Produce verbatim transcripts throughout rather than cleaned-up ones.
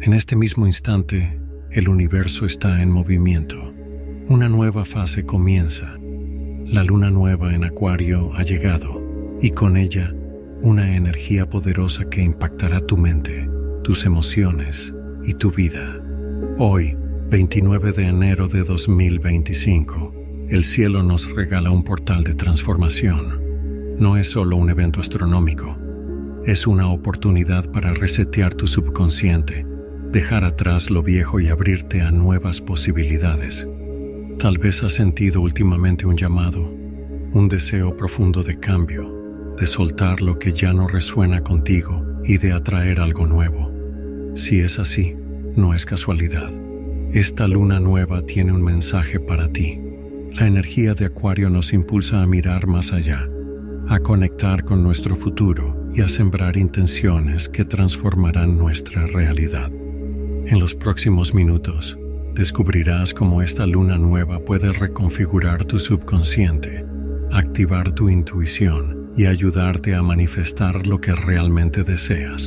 En este mismo instante, el universo está en movimiento. Una nueva fase comienza. La luna nueva en Acuario ha llegado, y con ella, una energía poderosa que impactará tu mente, tus emociones y tu vida. Hoy, veintinueve de enero de dos mil veinticinco, el cielo nos regala un portal de transformación. No es solo un evento astronómico, es una oportunidad para resetear tu subconsciente, dejar atrás lo viejo y abrirte a nuevas posibilidades. Tal vez has sentido últimamente un llamado, un deseo profundo de cambio, de soltar lo que ya no resuena contigo y de atraer algo nuevo. Si es así, no es casualidad. Esta luna nueva tiene un mensaje para ti. La energía de Acuario nos impulsa a mirar más allá, a conectar con nuestro futuro y a sembrar intenciones que transformarán nuestra realidad. En los próximos minutos, descubrirás cómo esta luna nueva puede reconfigurar tu subconsciente, activar tu intuición y ayudarte a manifestar lo que realmente deseas.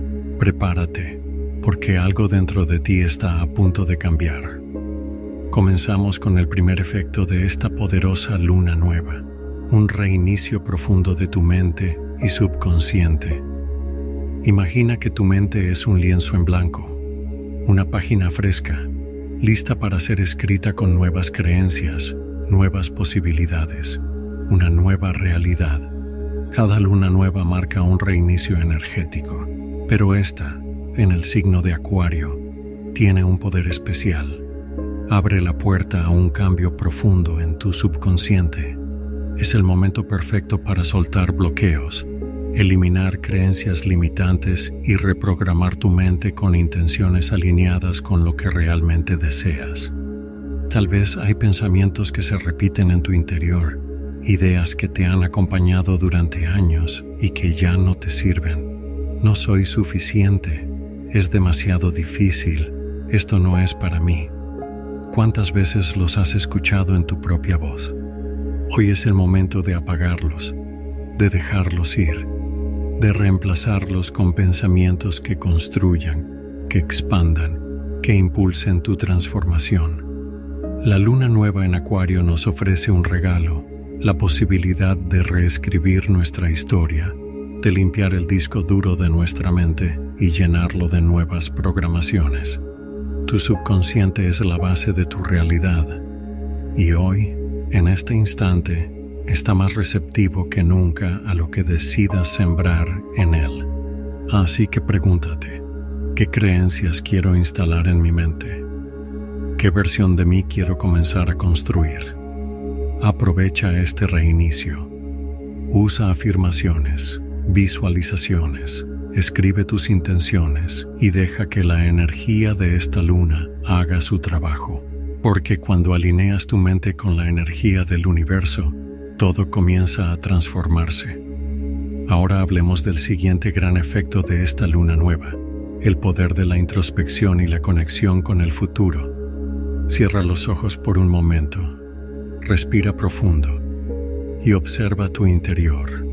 Prepárate, porque algo dentro de ti está a punto de cambiar. Comenzamos con el primer efecto de esta poderosa luna nueva, un reinicio profundo de tu mente y subconsciente. Imagina que tu mente es un lienzo en blanco, una página fresca, lista para ser escrita con nuevas creencias, nuevas posibilidades, una nueva realidad. Cada luna nueva marca un reinicio energético, pero esta, en el signo de Acuario, tiene un poder especial. Abre la puerta a un cambio profundo en tu subconsciente. Es el momento perfecto para soltar bloqueos, eliminar creencias limitantes y reprogramar tu mente con intenciones alineadas con lo que realmente deseas. Tal vez hay pensamientos que se repiten en tu interior, ideas que te han acompañado durante años y que ya no te sirven. No soy suficiente, es demasiado difícil, esto no es para mí. ¿Cuántas veces los has escuchado en tu propia voz? Hoy es el momento de apagarlos, de dejarlos ir, de reemplazarlos con pensamientos que construyan, que expandan, que impulsen tu transformación. La luna nueva en Acuario nos ofrece un regalo, la posibilidad de reescribir nuestra historia, de limpiar el disco duro de nuestra mente y llenarlo de nuevas programaciones. Tu subconsciente es la base de tu realidad, y hoy, en este instante, está más receptivo que nunca a lo que decidas sembrar en él. Así que pregúntate, ¿qué creencias quiero instalar en mi mente? ¿Qué versión de mí quiero comenzar a construir? Aprovecha este reinicio. Usa afirmaciones, visualizaciones, escribe tus intenciones y deja que la energía de esta luna haga su trabajo. Porque cuando alineas tu mente con la energía del universo, todo comienza a transformarse. Ahora hablemos del siguiente gran efecto de esta luna nueva, el poder de la introspección y la conexión con el futuro. Cierra los ojos por un momento. Respira profundo y observa tu interior.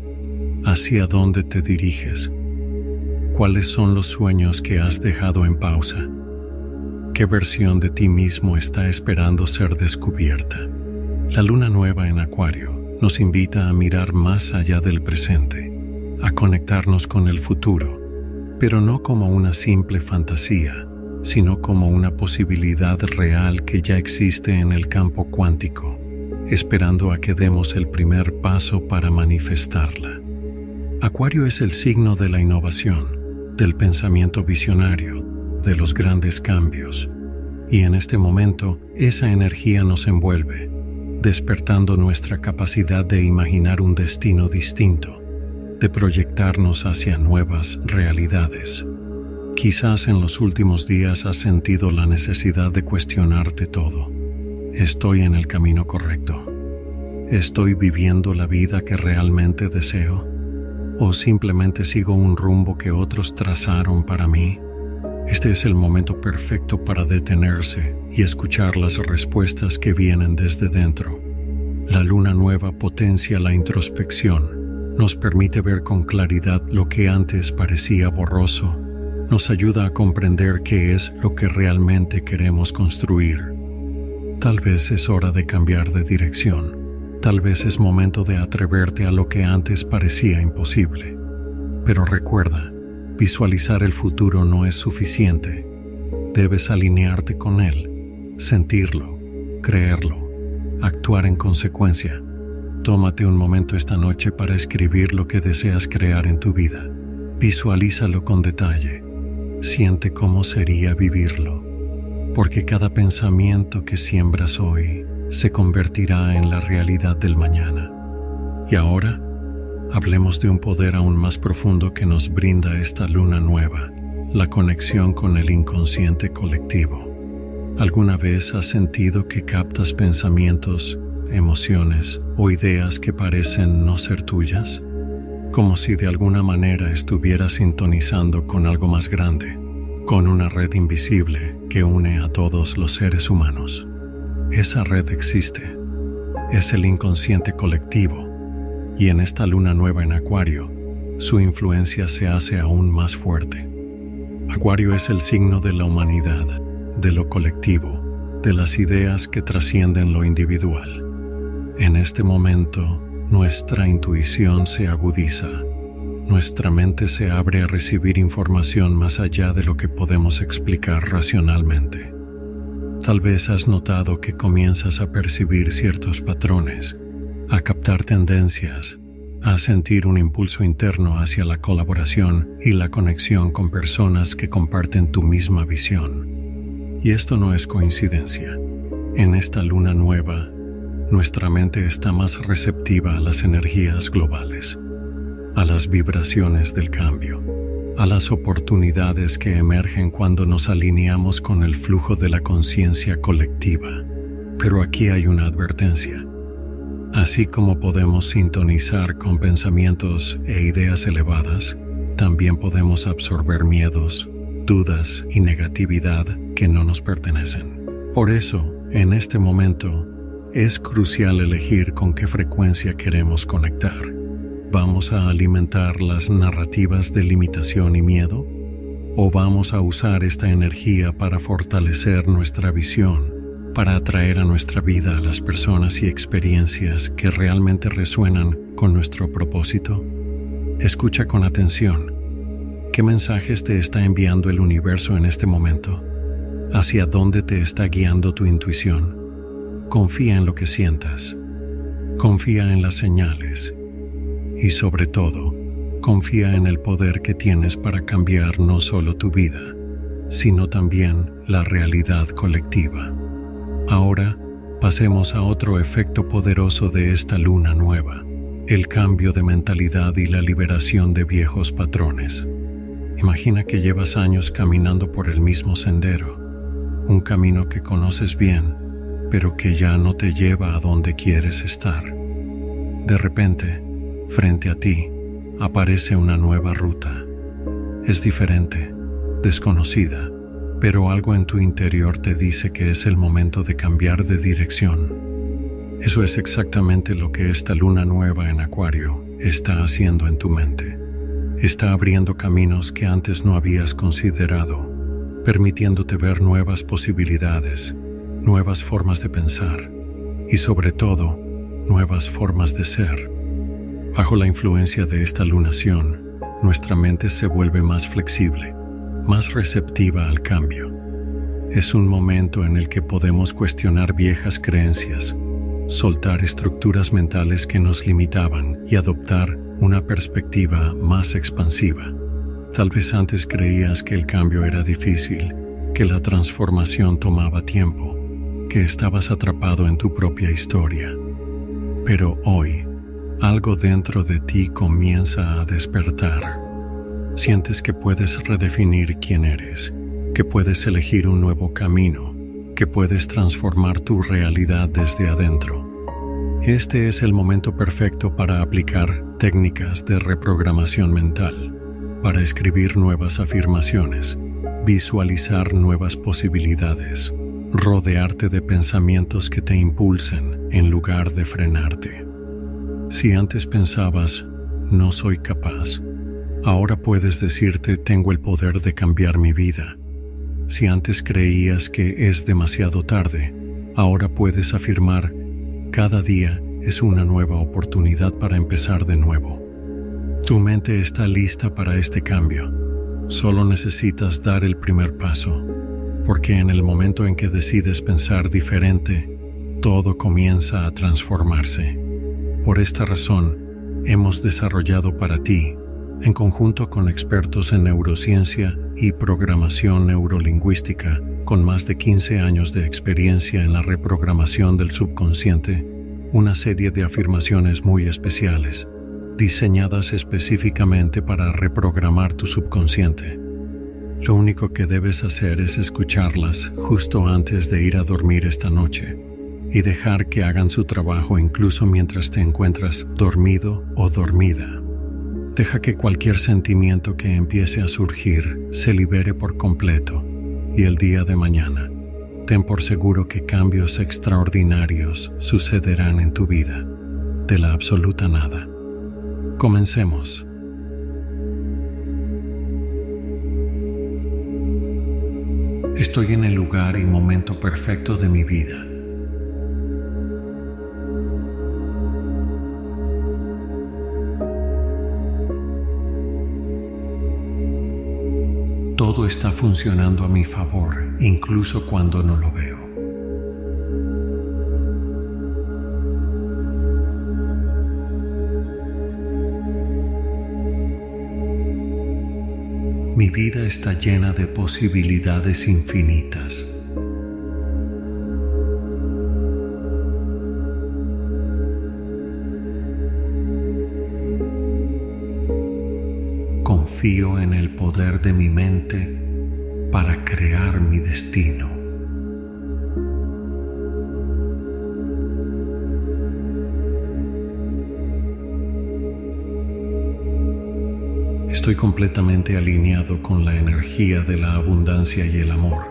¿Hacia dónde te diriges? ¿Cuáles son los sueños que has dejado en pausa? ¿Qué versión de ti mismo está esperando ser descubierta? La luna nueva en Acuario nos invita a mirar más allá del presente, a conectarnos con el futuro, pero no como una simple fantasía, sino como una posibilidad real que ya existe en el campo cuántico, esperando a que demos el primer paso para manifestarla. Acuario es el signo de la innovación, del pensamiento visionario, de los grandes cambios, y en este momento esa energía nos envuelve, despertando nuestra capacidad de imaginar un destino distinto, de proyectarnos hacia nuevas realidades. Quizás en los últimos días has sentido la necesidad de cuestionarte todo. ¿Estoy en el camino correcto? ¿Estoy viviendo la vida que realmente deseo? ¿O simplemente sigo un rumbo que otros trazaron para mí? Este es el momento perfecto para detenerse y escuchar las respuestas que vienen desde dentro. La luna nueva potencia la introspección, nos permite ver con claridad lo que antes parecía borroso, nos ayuda a comprender qué es lo que realmente queremos construir. Tal vez es hora de cambiar de dirección. Tal vez es momento de atreverte a lo que antes parecía imposible. Pero recuerda, visualizar el futuro no es suficiente. Debes alinearte con él, sentirlo, creerlo, actuar en consecuencia. Tómate un momento esta noche para escribir lo que deseas crear en tu vida. Visualízalo con detalle. Siente cómo sería vivirlo, porque cada pensamiento que siembras hoy se convertirá en la realidad del mañana. Y ahora, hablemos de un poder aún más profundo que nos brinda esta luna nueva, la conexión con el inconsciente colectivo. ¿Alguna vez has sentido que captas pensamientos, emociones o ideas que parecen no ser tuyas? Como si de alguna manera estuvieras sintonizando con algo más grande, con una red invisible que une a todos los seres humanos. Esa red existe, es el inconsciente colectivo, y en esta luna nueva en Acuario, su influencia se hace aún más fuerte. Acuario es el signo de la humanidad, de lo colectivo, de las ideas que trascienden lo individual. En este momento, nuestra intuición se agudiza, nuestra mente se abre a recibir información más allá de lo que podemos explicar racionalmente. Tal vez has notado que comienzas a percibir ciertos patrones, a captar tendencias, a sentir un impulso interno hacia la colaboración y la conexión con personas que comparten tu misma visión. Y esto no es coincidencia. En esta luna nueva, nuestra mente está más receptiva a las energías globales, a las vibraciones del cambio, a las oportunidades que emergen cuando nos alineamos con el flujo de la conciencia colectiva. Pero aquí hay una advertencia. Así como podemos sintonizar con pensamientos e ideas elevadas, también podemos absorber miedos, dudas y negatividad que no nos pertenecen. Por eso, en este momento, es crucial elegir con qué frecuencia queremos conectar. ¿Vamos a alimentar las narrativas de limitación y miedo? ¿O vamos a usar esta energía para fortalecer nuestra visión, para atraer a nuestra vida a las personas y experiencias que realmente resuenan con nuestro propósito? Escucha con atención. ¿Qué mensajes te está enviando el universo en este momento? ¿Hacia dónde te está guiando tu intuición? Confía en lo que sientas. Confía en las señales. Y sobre todo, confía en el poder que tienes para cambiar no solo tu vida, sino también la realidad colectiva. Ahora, pasemos a otro efecto poderoso de esta luna nueva, el cambio de mentalidad y la liberación de viejos patrones. Imagina que llevas años caminando por el mismo sendero, un camino que conoces bien, pero que ya no te lleva a donde quieres estar. De repente, frente a ti, aparece una nueva ruta. Es diferente, desconocida, pero algo en tu interior te dice que es el momento de cambiar de dirección. Eso es exactamente lo que esta luna nueva en Acuario está haciendo en tu mente. Está abriendo caminos que antes no habías considerado, permitiéndote ver nuevas posibilidades, nuevas formas de pensar y, sobre todo, nuevas formas de ser. Bajo la influencia de esta lunación, nuestra mente se vuelve más flexible, más receptiva al cambio. Es un momento en el que podemos cuestionar viejas creencias, soltar estructuras mentales que nos limitaban y adoptar una perspectiva más expansiva. Tal vez antes creías que el cambio era difícil, que la transformación tomaba tiempo, que estabas atrapado en tu propia historia. Pero hoy, algo dentro de ti comienza a despertar. Sientes que puedes redefinir quién eres, que puedes elegir un nuevo camino, que puedes transformar tu realidad desde adentro. Este es el momento perfecto para aplicar técnicas de reprogramación mental, para escribir nuevas afirmaciones, visualizar nuevas posibilidades, rodearte de pensamientos que te impulsen en lugar de frenarte. Si antes pensabas, no soy capaz, Ahora puedes decirte: tengo el poder de cambiar mi vida. Si antes creías que es demasiado tarde, ahora puedes afirmar: cada día es una nueva oportunidad para empezar de nuevo. Tu mente está lista para este cambio. Solo necesitas dar el primer paso, porque en el momento en que decides pensar diferente, todo comienza a transformarse. Por esta razón, hemos desarrollado para ti, en conjunto con expertos en neurociencia y programación neurolingüística, con más de quince años de experiencia en la reprogramación del subconsciente, una serie de afirmaciones muy especiales, diseñadas específicamente para reprogramar tu subconsciente. Lo único que debes hacer es escucharlas justo antes de ir a dormir esta noche y dejar que hagan su trabajo incluso mientras te encuentras dormido o dormida. Deja que cualquier sentimiento que empiece a surgir se libere por completo, y el día de mañana, ten por seguro que cambios extraordinarios sucederán en tu vida, de la absoluta nada. Comencemos. Estoy en el lugar y momento perfecto de mi vida. Todo está funcionando a mi favor, incluso cuando no lo veo. Mi vida está llena de posibilidades infinitas. Confío en el poder de mi mente para crear mi destino. Estoy completamente alineado con la energía de la abundancia y el amor.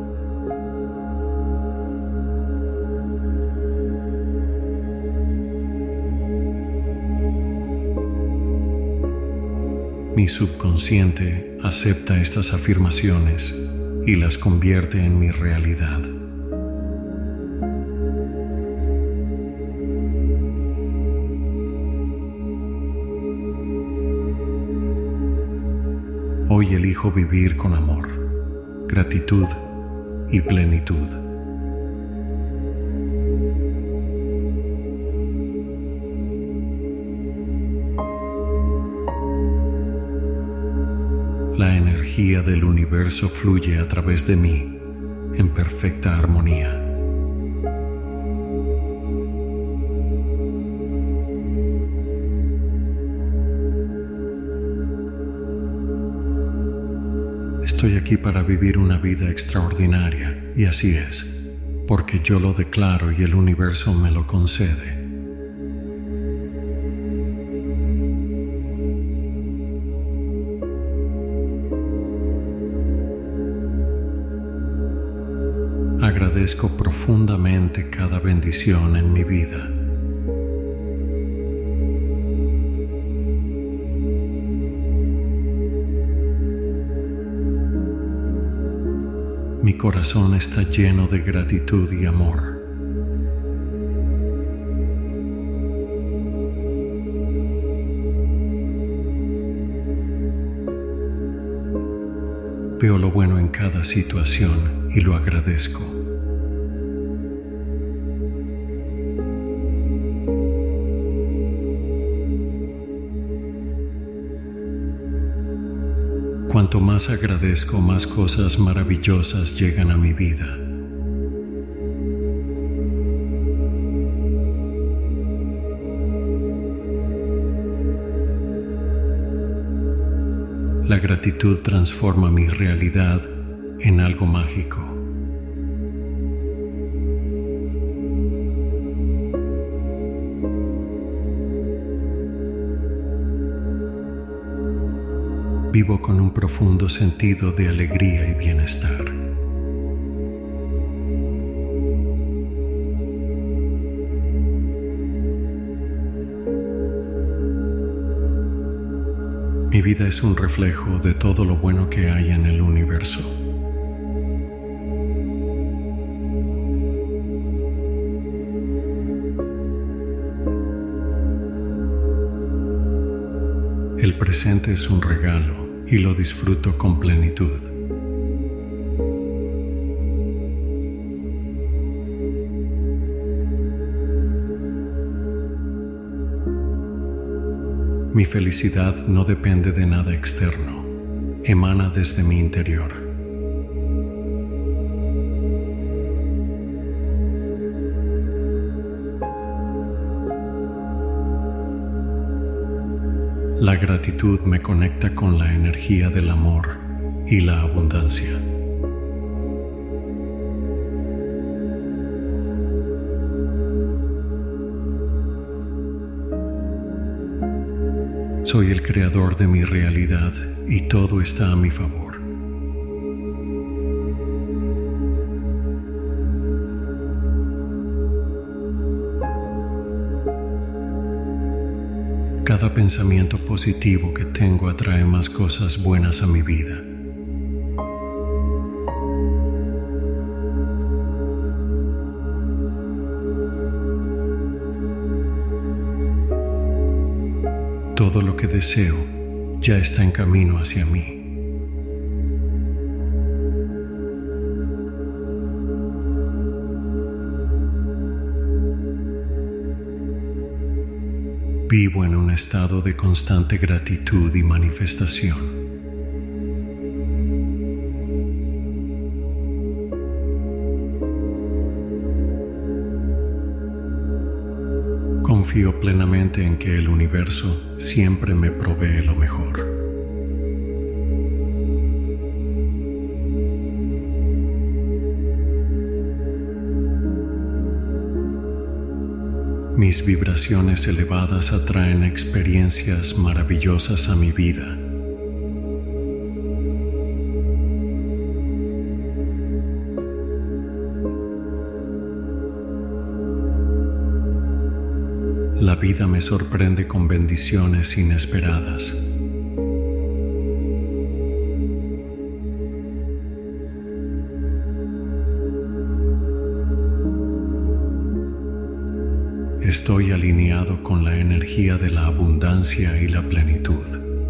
Mi subconsciente acepta estas afirmaciones y las convierte en mi realidad. Hoy elijo vivir con amor, gratitud y plenitud. La energía del universo fluye a través de mí en perfecta armonía. Estoy aquí para vivir una vida extraordinaria, y así es, porque yo lo declaro y el universo me lo concede. Agradezco profundamente cada bendición en mi vida. Mi corazón está lleno de gratitud y amor. Veo lo bueno en cada situación y lo agradezco. Cuanto más agradezco, más cosas maravillosas llegan a mi vida. La gratitud transforma mi realidad en algo mágico. Vivo con un profundo sentido de alegría y bienestar. Mi vida es un reflejo de todo lo bueno que hay en el universo. El presente es un regalo y lo disfruto con plenitud. Mi felicidad no depende de nada externo, emana desde mi interior. La gratitud me conecta con la energía del amor y la abundancia. Soy el creador de mi realidad y todo está a mi favor. Cada pensamiento positivo que tengo atrae más cosas buenas a mi vida. Todo lo que deseo ya está en camino hacia mí. Vivo en un estado de constante gratitud y manifestación. Confío plenamente en que el universo siempre me provee lo mejor. Mis vibraciones elevadas atraen experiencias maravillosas a mi vida. La vida me sorprende con bendiciones inesperadas. Estoy alineado con la energía de la abundancia y la plenitud.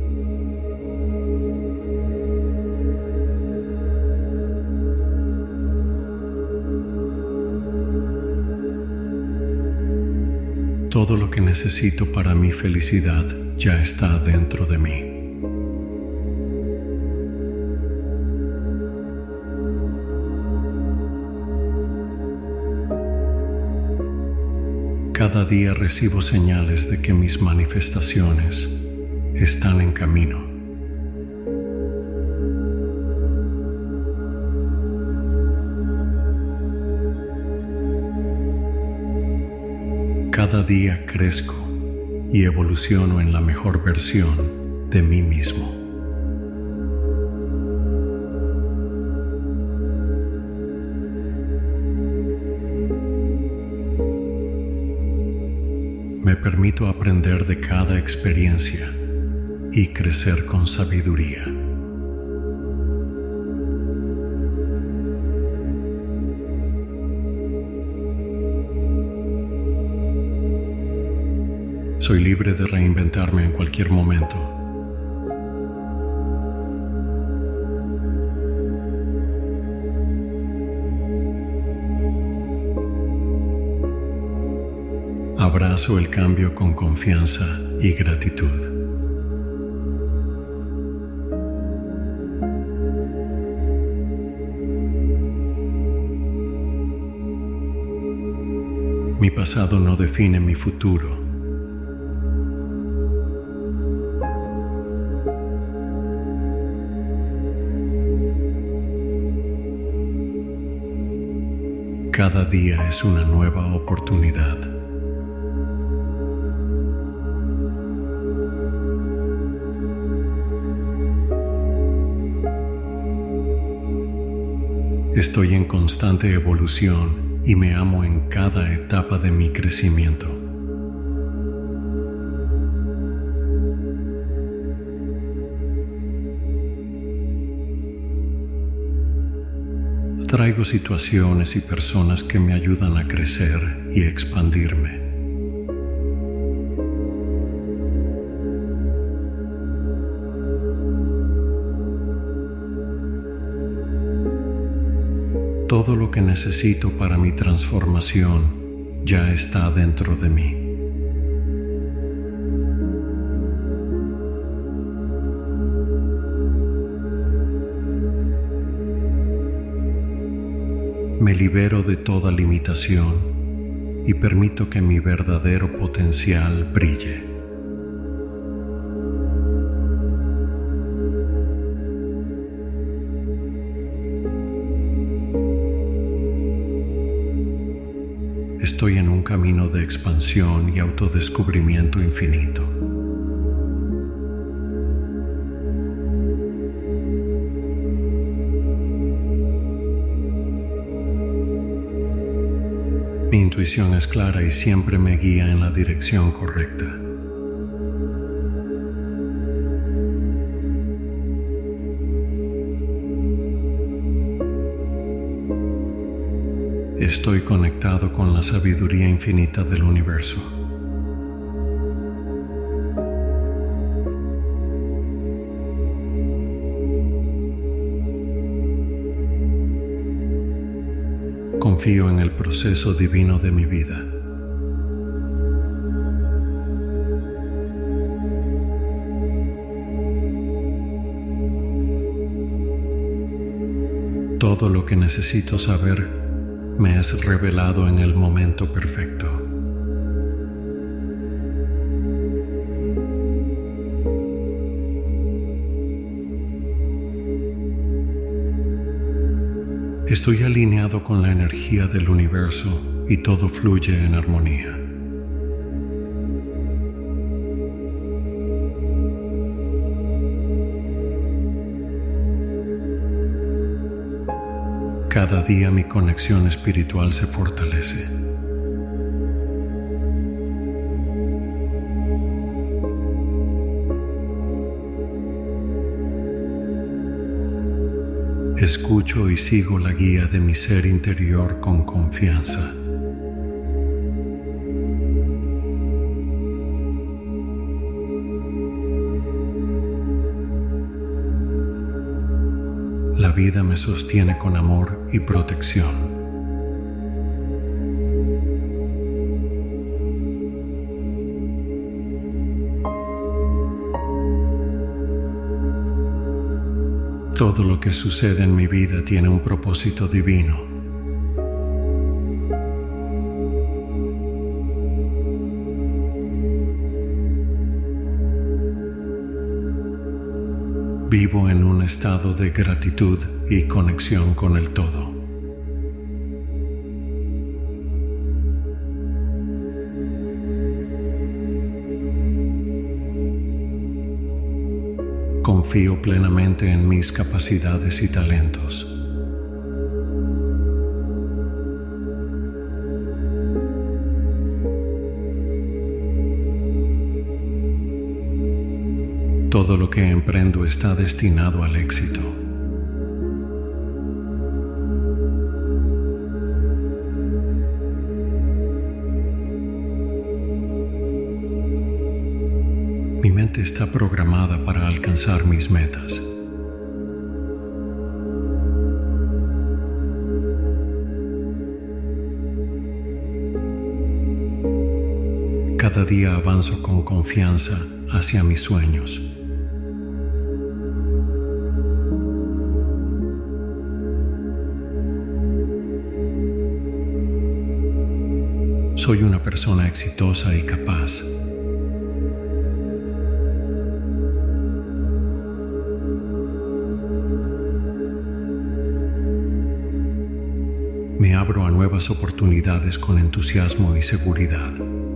Todo lo que necesito para mi felicidad ya está dentro de mí. Cada día recibo señales de que mis manifestaciones están en camino. Cada día crezco y evoluciono en la mejor versión de mí mismo. Me permito aprender de cada experiencia y crecer con sabiduría. Soy libre de reinventarme en cualquier momento. Abrazo el cambio con confianza y gratitud. Mi pasado no define mi futuro. Cada día es una nueva oportunidad. Estoy en constante evolución y me amo en cada etapa de mi crecimiento. Atraigo situaciones y personas que me ayudan a crecer y expandirme. Todo lo que necesito para mi transformación ya está dentro de mí. Me libero de toda limitación y permito que mi verdadero potencial brille. Estoy en un camino de expansión y autodescubrimiento infinito. Mi intuición es clara y siempre me guía en la dirección correcta. Estoy conectado con la sabiduría infinita del universo. Confío en el proceso divino de mi vida. Todo lo que necesito saber me es revelado en el momento perfecto. Estoy alineado con la energía del universo y todo fluye en armonía. Cada día mi conexión espiritual se fortalece. Escucho y sigo la guía de mi ser interior con confianza. La vida me sostiene con amor y protección. Todo lo que sucede en mi vida tiene un propósito divino. Vivo en un estado de gratitud y conexión con el todo. Confío plenamente en mis capacidades y talentos. Todo lo que emprendo está destinado al éxito. Mi mente está programada para alcanzar mis metas. Cada día avanzo con confianza hacia mis sueños. Soy una persona exitosa y capaz. Me abro a nuevas oportunidades con entusiasmo y seguridad.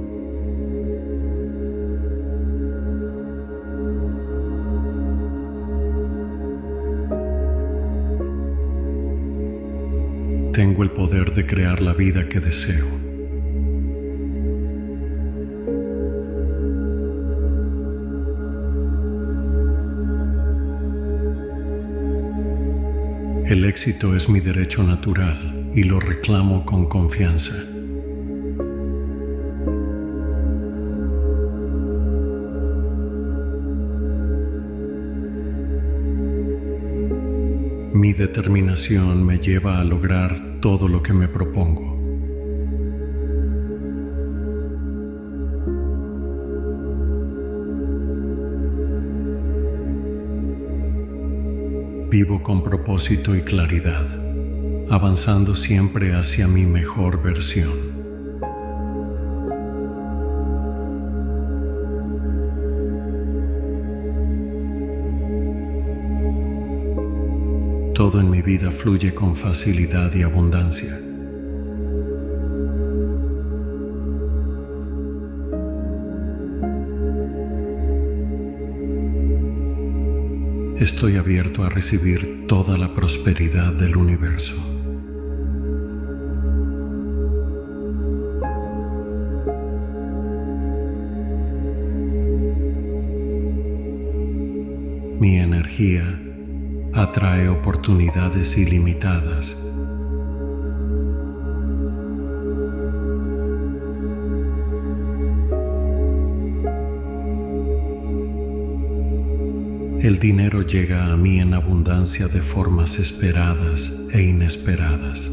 Tengo el poder de crear la vida que deseo. El éxito es mi derecho natural y lo reclamo con confianza. Mi determinación me lleva a lograr todo lo que me propongo. Vivo con propósito y claridad, avanzando siempre hacia mi mejor versión. Todo en mi vida fluye con facilidad y abundancia. Estoy abierto a recibir toda la prosperidad del universo. Mi energía atrae oportunidades ilimitadas. El dinero llega a mí en abundancia de formas esperadas e inesperadas.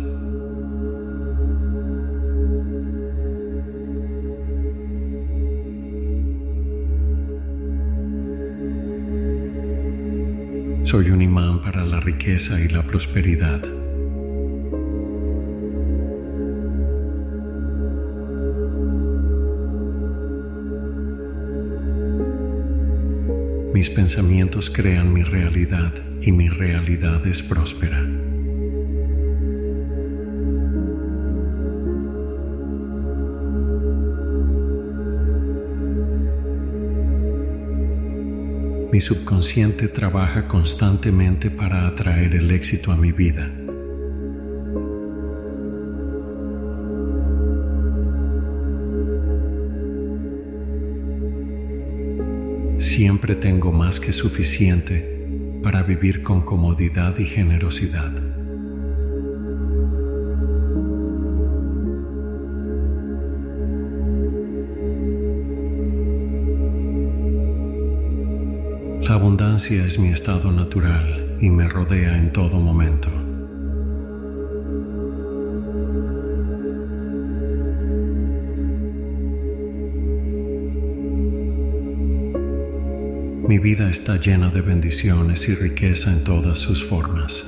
Soy un imán para la riqueza y la prosperidad. Mis pensamientos crean mi realidad y mi realidad es próspera. Mi subconsciente trabaja constantemente para atraer el éxito a mi vida. Siempre tengo más que suficiente para vivir con comodidad y generosidad. La abundancia es mi estado natural y me rodea en todo momento. Mi vida está llena de bendiciones y riqueza en todas sus formas.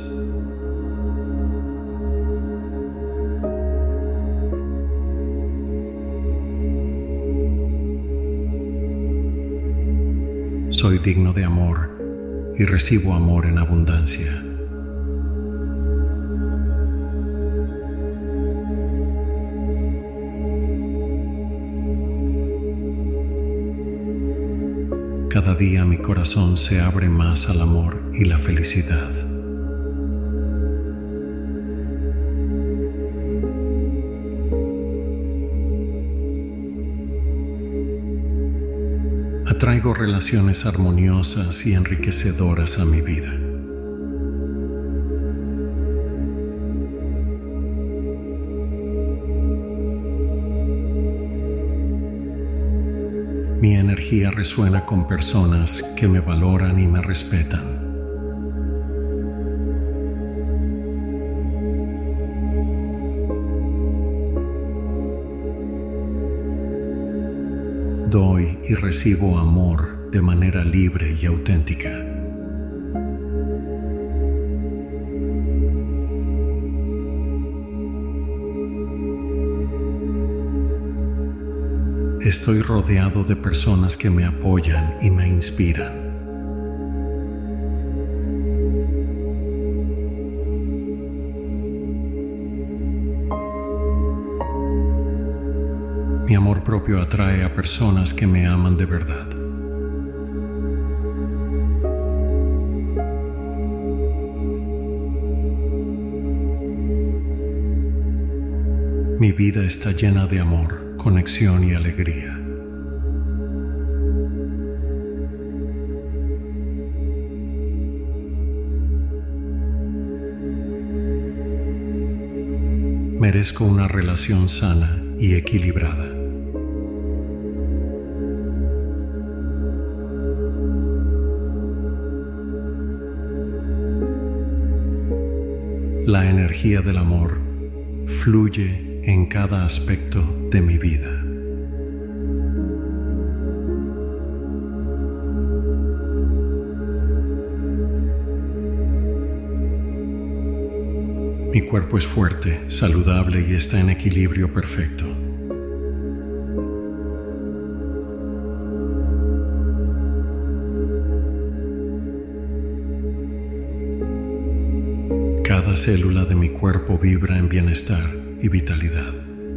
Soy digno de amor y recibo amor en abundancia. Cada día mi corazón se abre más al amor y la felicidad. Atraigo relaciones armoniosas y enriquecedoras a mi vida. Mi energía resuena con personas que me valoran y me respetan. Doy y recibo amor de manera libre y auténtica. Estoy rodeado de personas que me apoyan y me inspiran. Mi amor propio atrae a personas que me aman de verdad. Mi vida está llena de amor, conexión y alegría. Merezco una relación sana y equilibrada. La energía del amor fluye en cada aspecto de mi vida. Mi cuerpo es fuerte, saludable y está en equilibrio perfecto. Cada célula de mi cuerpo vibra en bienestar y vitalidad.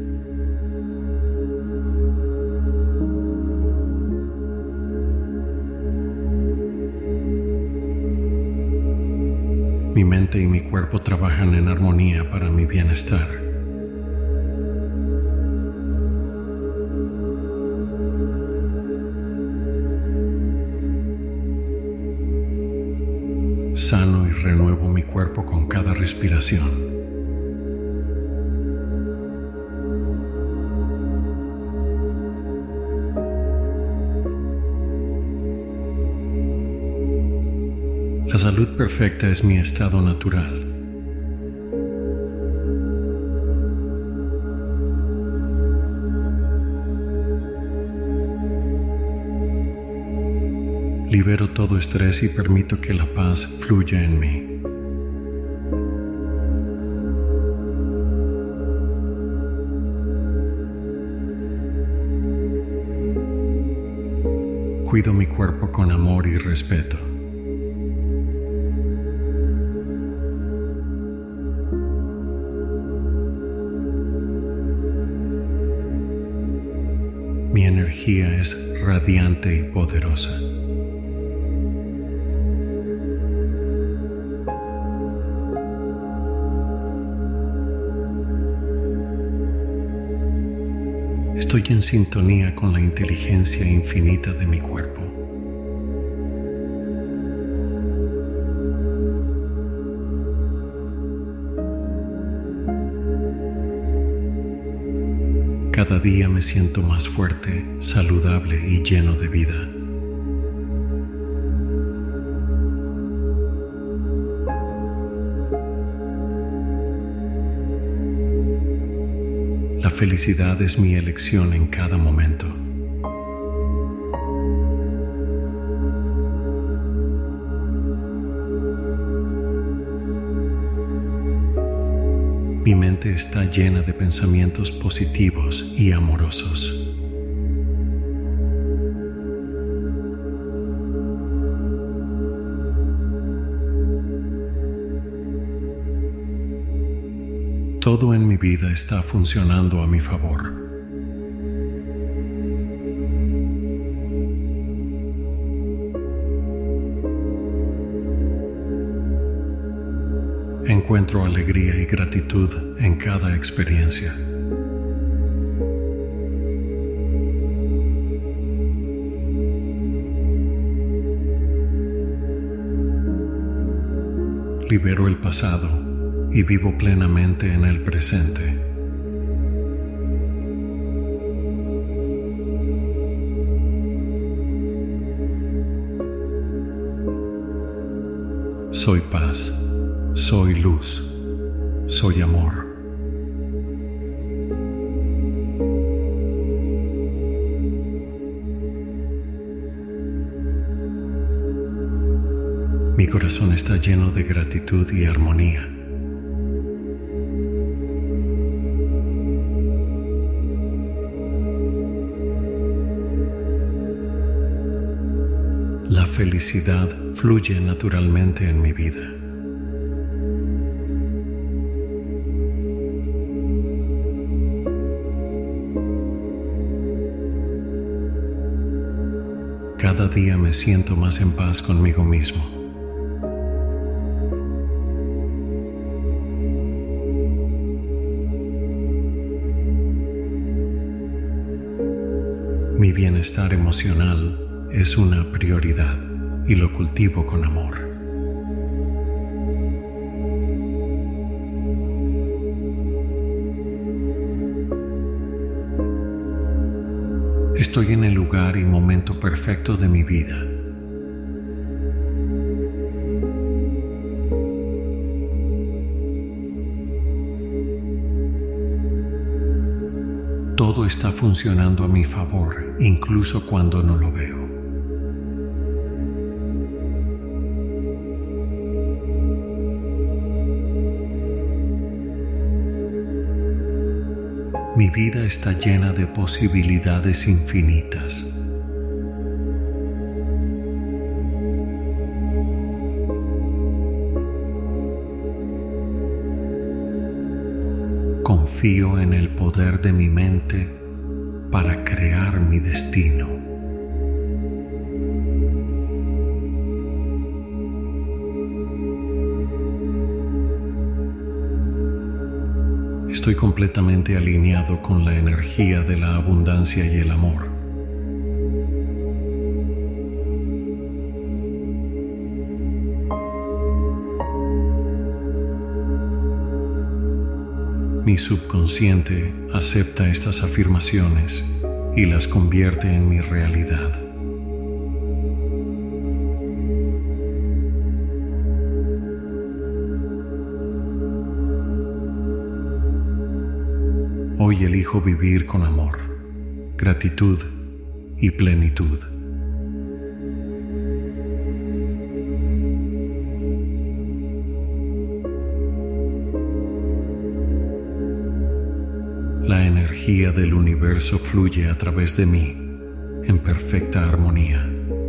Mi mente y mi cuerpo trabajan en armonía para mi bienestar. Sano y renuevo mi cuerpo con cada respiración. La salud perfecta es mi estado natural. Libero todo estrés y permito que la paz fluya en mí. Cuido mi cuerpo con amor y respeto. Mi energía es radiante y poderosa. Estoy en sintonía con la inteligencia infinita de mi cuerpo. Cada día me siento más fuerte, saludable y lleno de vida. La felicidad es mi elección en cada momento. Mi mente está llena de pensamientos positivos y amorosos. Todo en mi vida está funcionando a mi favor. Encuentro alegría y gratitud en cada experiencia. Libero el pasado y vivo plenamente en el presente. Soy paz, soy luz, soy amor. Mi corazón está lleno de gratitud y armonía. La felicidad fluye naturalmente en mi vida. Cada día me siento más en paz conmigo mismo. Mi bienestar emocional es una prioridad y lo cultivo con amor. Estoy en el lugar y momento perfecto de mi vida. Todo está funcionando a mi favor, incluso cuando no lo veo. Mi vida está llena de posibilidades infinitas. Confío en el poder de mi mente para crear mi destino. Estoy completamente alineado con la energía de la abundancia y el amor. Mi subconsciente acepta estas afirmaciones y las convierte en mi realidad. Hoy elijo vivir con amor, gratitud y plenitud. La energía del universo fluye a través de mí en perfecta armonía.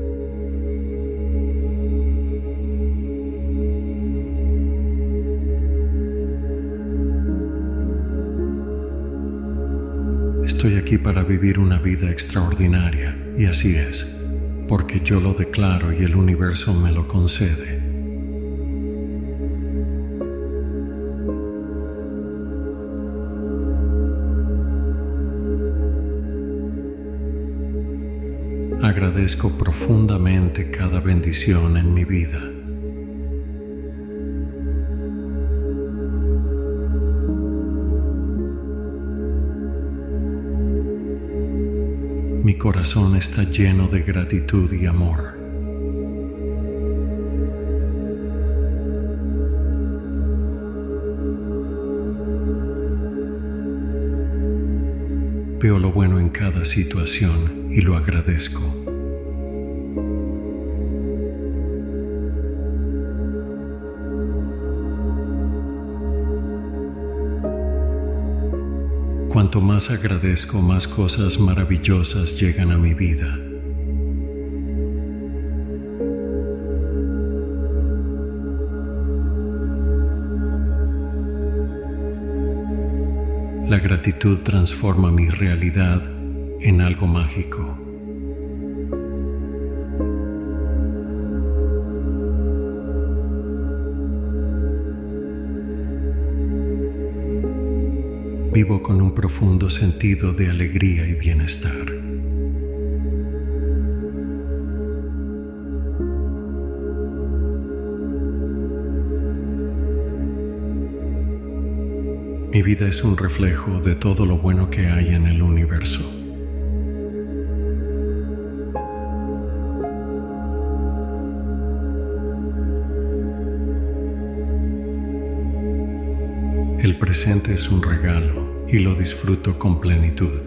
Estoy aquí para vivir una vida extraordinaria, y así es, porque yo lo declaro y el universo me lo concede. Agradezco profundamente cada bendición en mi vida. Mi corazón está lleno de gratitud y amor. Veo lo bueno en cada situación y lo agradezco. Cuanto más agradezco, más cosas maravillosas llegan a mi vida. La gratitud transforma mi realidad en algo mágico. Vivo con un profundo sentido de alegría y bienestar. Mi vida es un reflejo de todo lo bueno que hay en el universo. El presente es un regalo y lo disfruto con plenitud.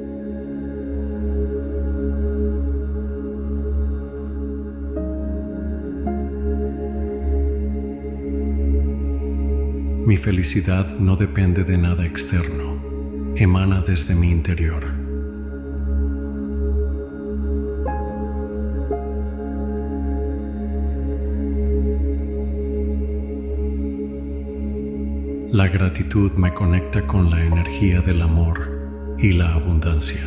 Mi felicidad no depende de nada externo, emana desde mi interior. La gratitud me conecta con la energía del amor y la abundancia.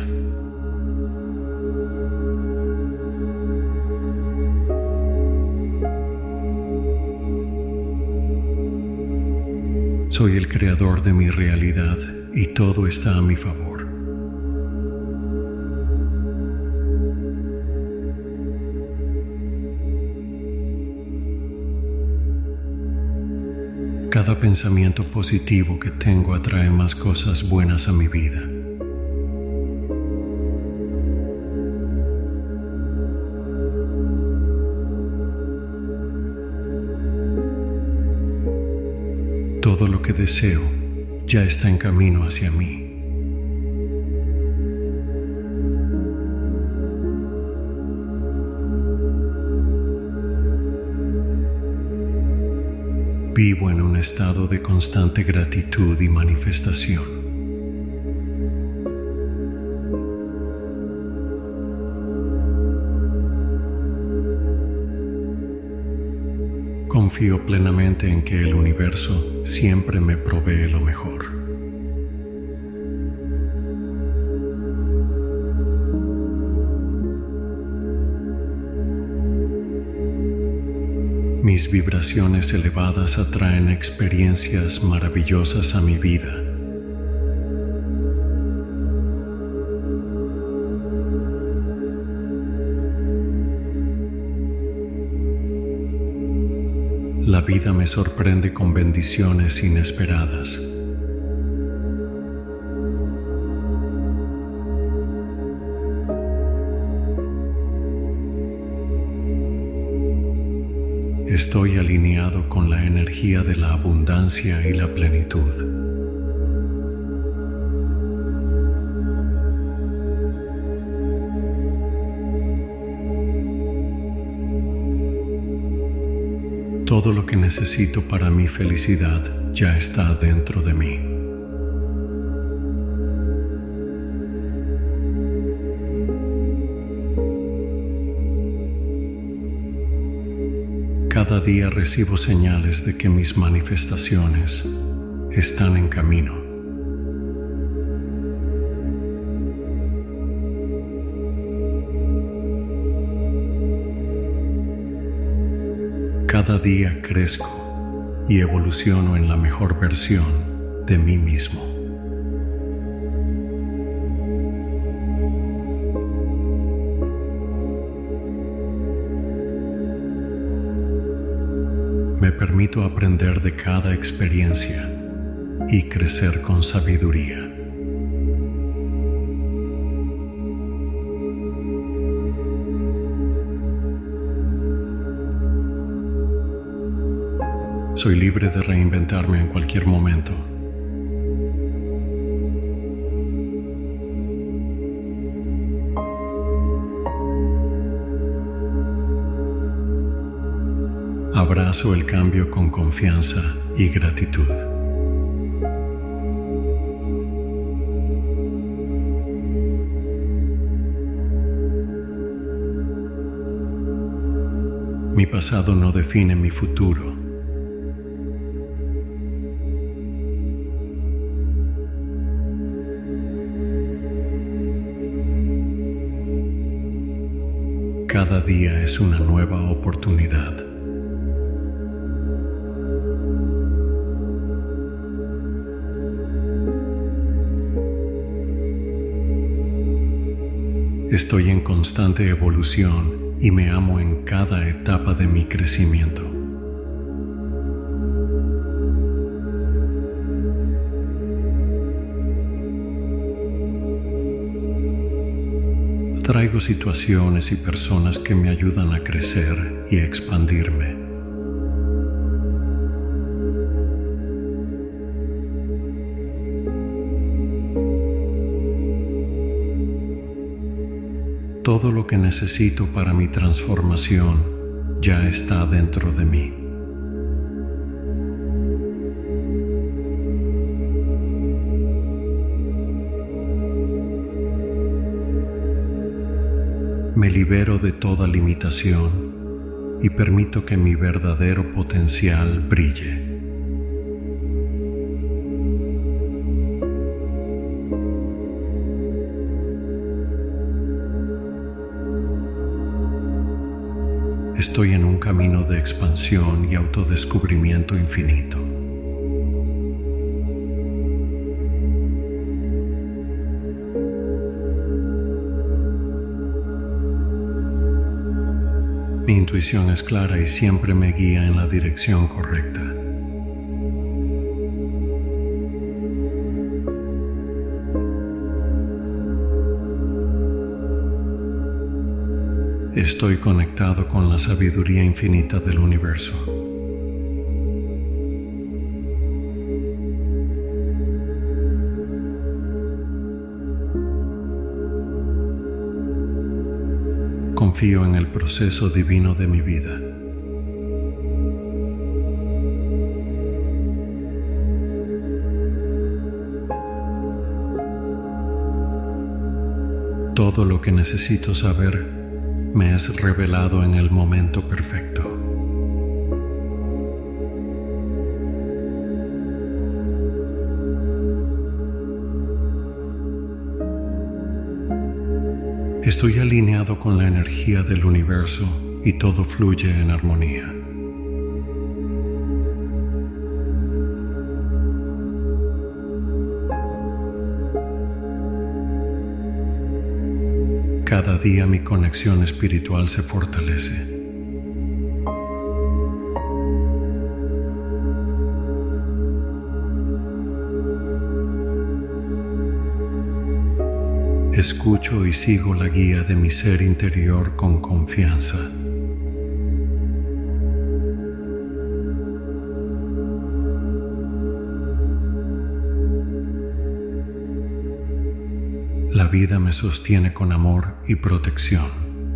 Soy el creador de mi realidad y todo está a mi favor. Cada pensamiento positivo que tengo atrae más cosas buenas a mi vida. Todo lo que deseo ya está en camino hacia mí. Vivo en un estado de constante gratitud y manifestación. Confío plenamente en que el universo siempre me provee lo mejor. Mis vibraciones elevadas atraen experiencias maravillosas a mi vida. La vida me sorprende con bendiciones inesperadas. Estoy alineado con la energía de la abundancia y la plenitud. Todo lo que necesito para mi felicidad ya está dentro de mí. Cada día recibo señales de que mis manifestaciones están en camino. Cada día crezco y evoluciono en la mejor versión de mí mismo. Me permito aprender de cada experiencia y crecer con sabiduría. Soy libre de reinventarme en cualquier momento. Abrazo el cambio con confianza y gratitud. Mi pasado no define mi futuro. Cada día es una nueva oportunidad. Estoy en constante evolución y me amo en cada etapa de mi crecimiento. Traigo situaciones y personas que me ayudan a crecer y a expandirme. Todo lo que necesito para mi transformación ya está dentro de mí. Me libero de toda limitación y permito que mi verdadero potencial brille. Estoy en un camino de expansión y autodescubrimiento infinito. Mi intuición es clara y siempre me guía en la dirección correcta. Estoy conectado con la sabiduría infinita del universo. Confío en el proceso divino de mi vida. Todo lo que necesito saber me es revelado en el momento perfecto. Estoy alineado con la energía del universo y todo fluye en armonía. Cada día mi conexión espiritual se fortalece. Escucho y sigo la guía de mi ser interior con confianza. La vida me sostiene con amor y protección.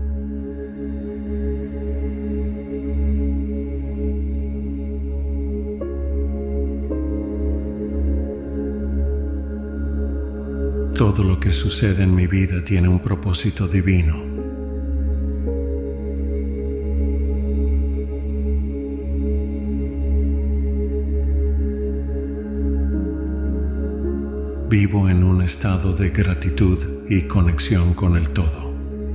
Todo lo que sucede en mi vida tiene un propósito divino. Vivo en un estado de gratitud y conexión con el todo.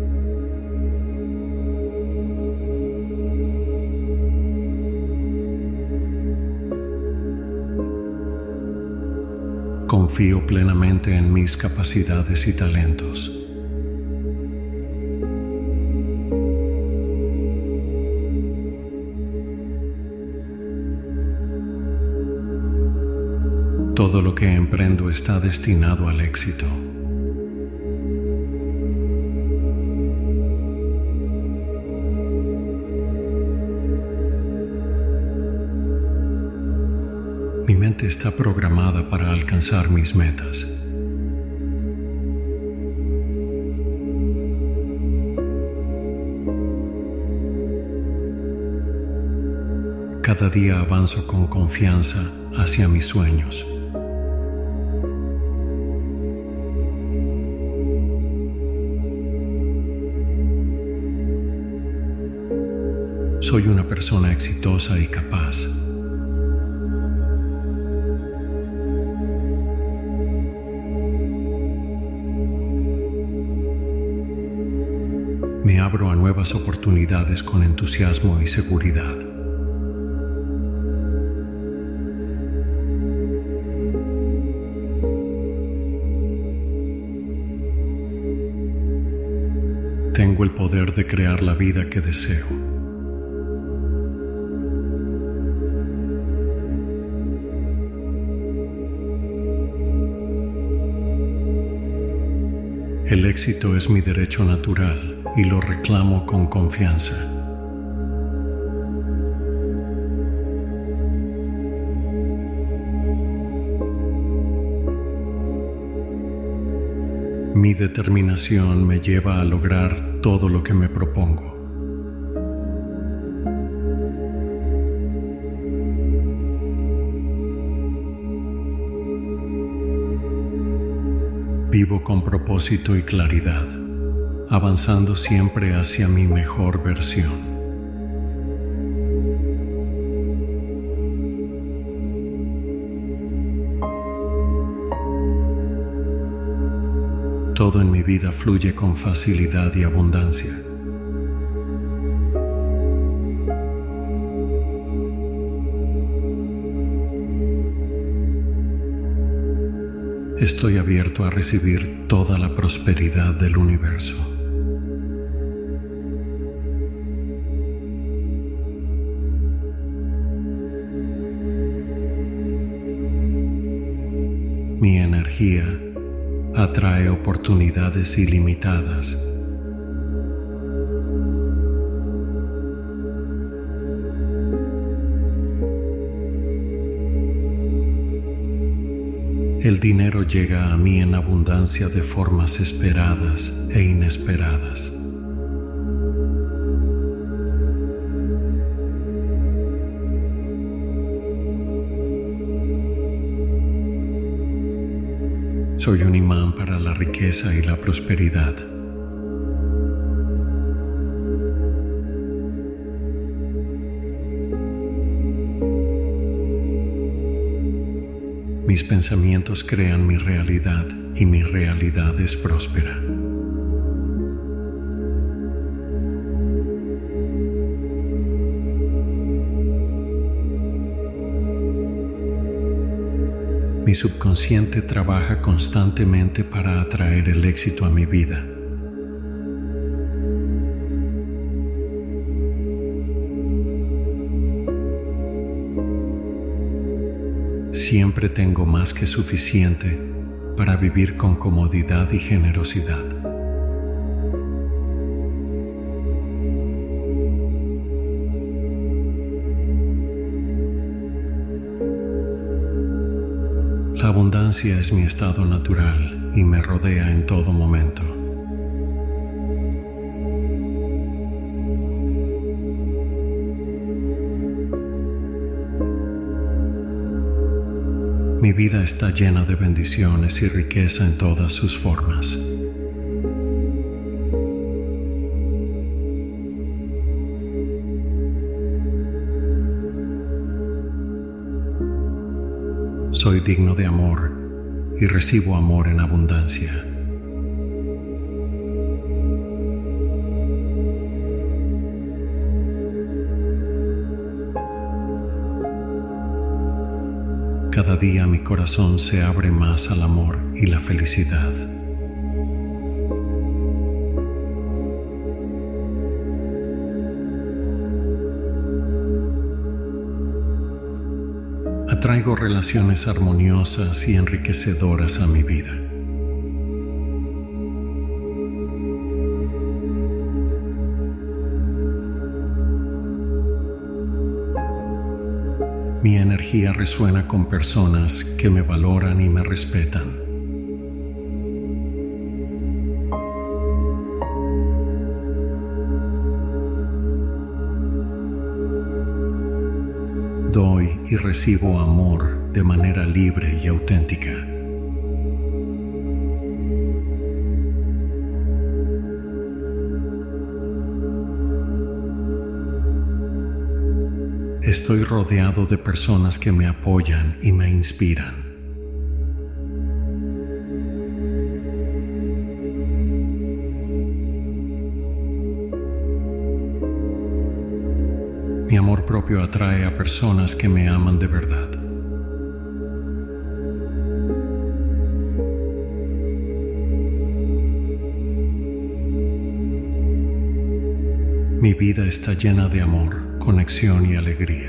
Confío plenamente en mis capacidades y talentos. Todo lo que emprendo está destinado al éxito. Mi mente está programada para alcanzar mis metas. Cada día avanzo con confianza hacia mis sueños. Soy una persona exitosa y capaz. Me abro a nuevas oportunidades con entusiasmo y seguridad. Tengo el poder de crear la vida que deseo. El éxito es mi derecho natural y lo reclamo con confianza. Mi determinación me lleva a lograr todo lo que me propongo. Vivo con propósito y claridad, avanzando siempre hacia mi mejor versión. Todo en mi vida fluye con facilidad y abundancia. Estoy abierto a recibir toda la prosperidad del universo. Mi energía atrae oportunidades ilimitadas. El dinero llega a mí en abundancia de formas esperadas e inesperadas. Soy un imán para la riqueza y la prosperidad. Mis pensamientos crean mi realidad y mi realidad es próspera. Mi subconsciente trabaja constantemente para atraer el éxito a mi vida. Siempre tengo más que suficiente para vivir con comodidad y generosidad. La abundancia es mi estado natural y me rodea en todo momento. Mi vida está llena de bendiciones y riqueza en todas sus formas. Soy digno de amor y recibo amor en abundancia. Cada día mi corazón se abre más al amor y la felicidad. Atraigo relaciones armoniosas y enriquecedoras a mi vida. Mi energía resuena con personas que me valoran y me respetan. Doy y recibo amor de manera libre y auténtica. Estoy rodeado de personas que me apoyan y me inspiran. Mi amor propio atrae a personas que me aman de verdad. Mi vida está llena de amor, conexión y alegría.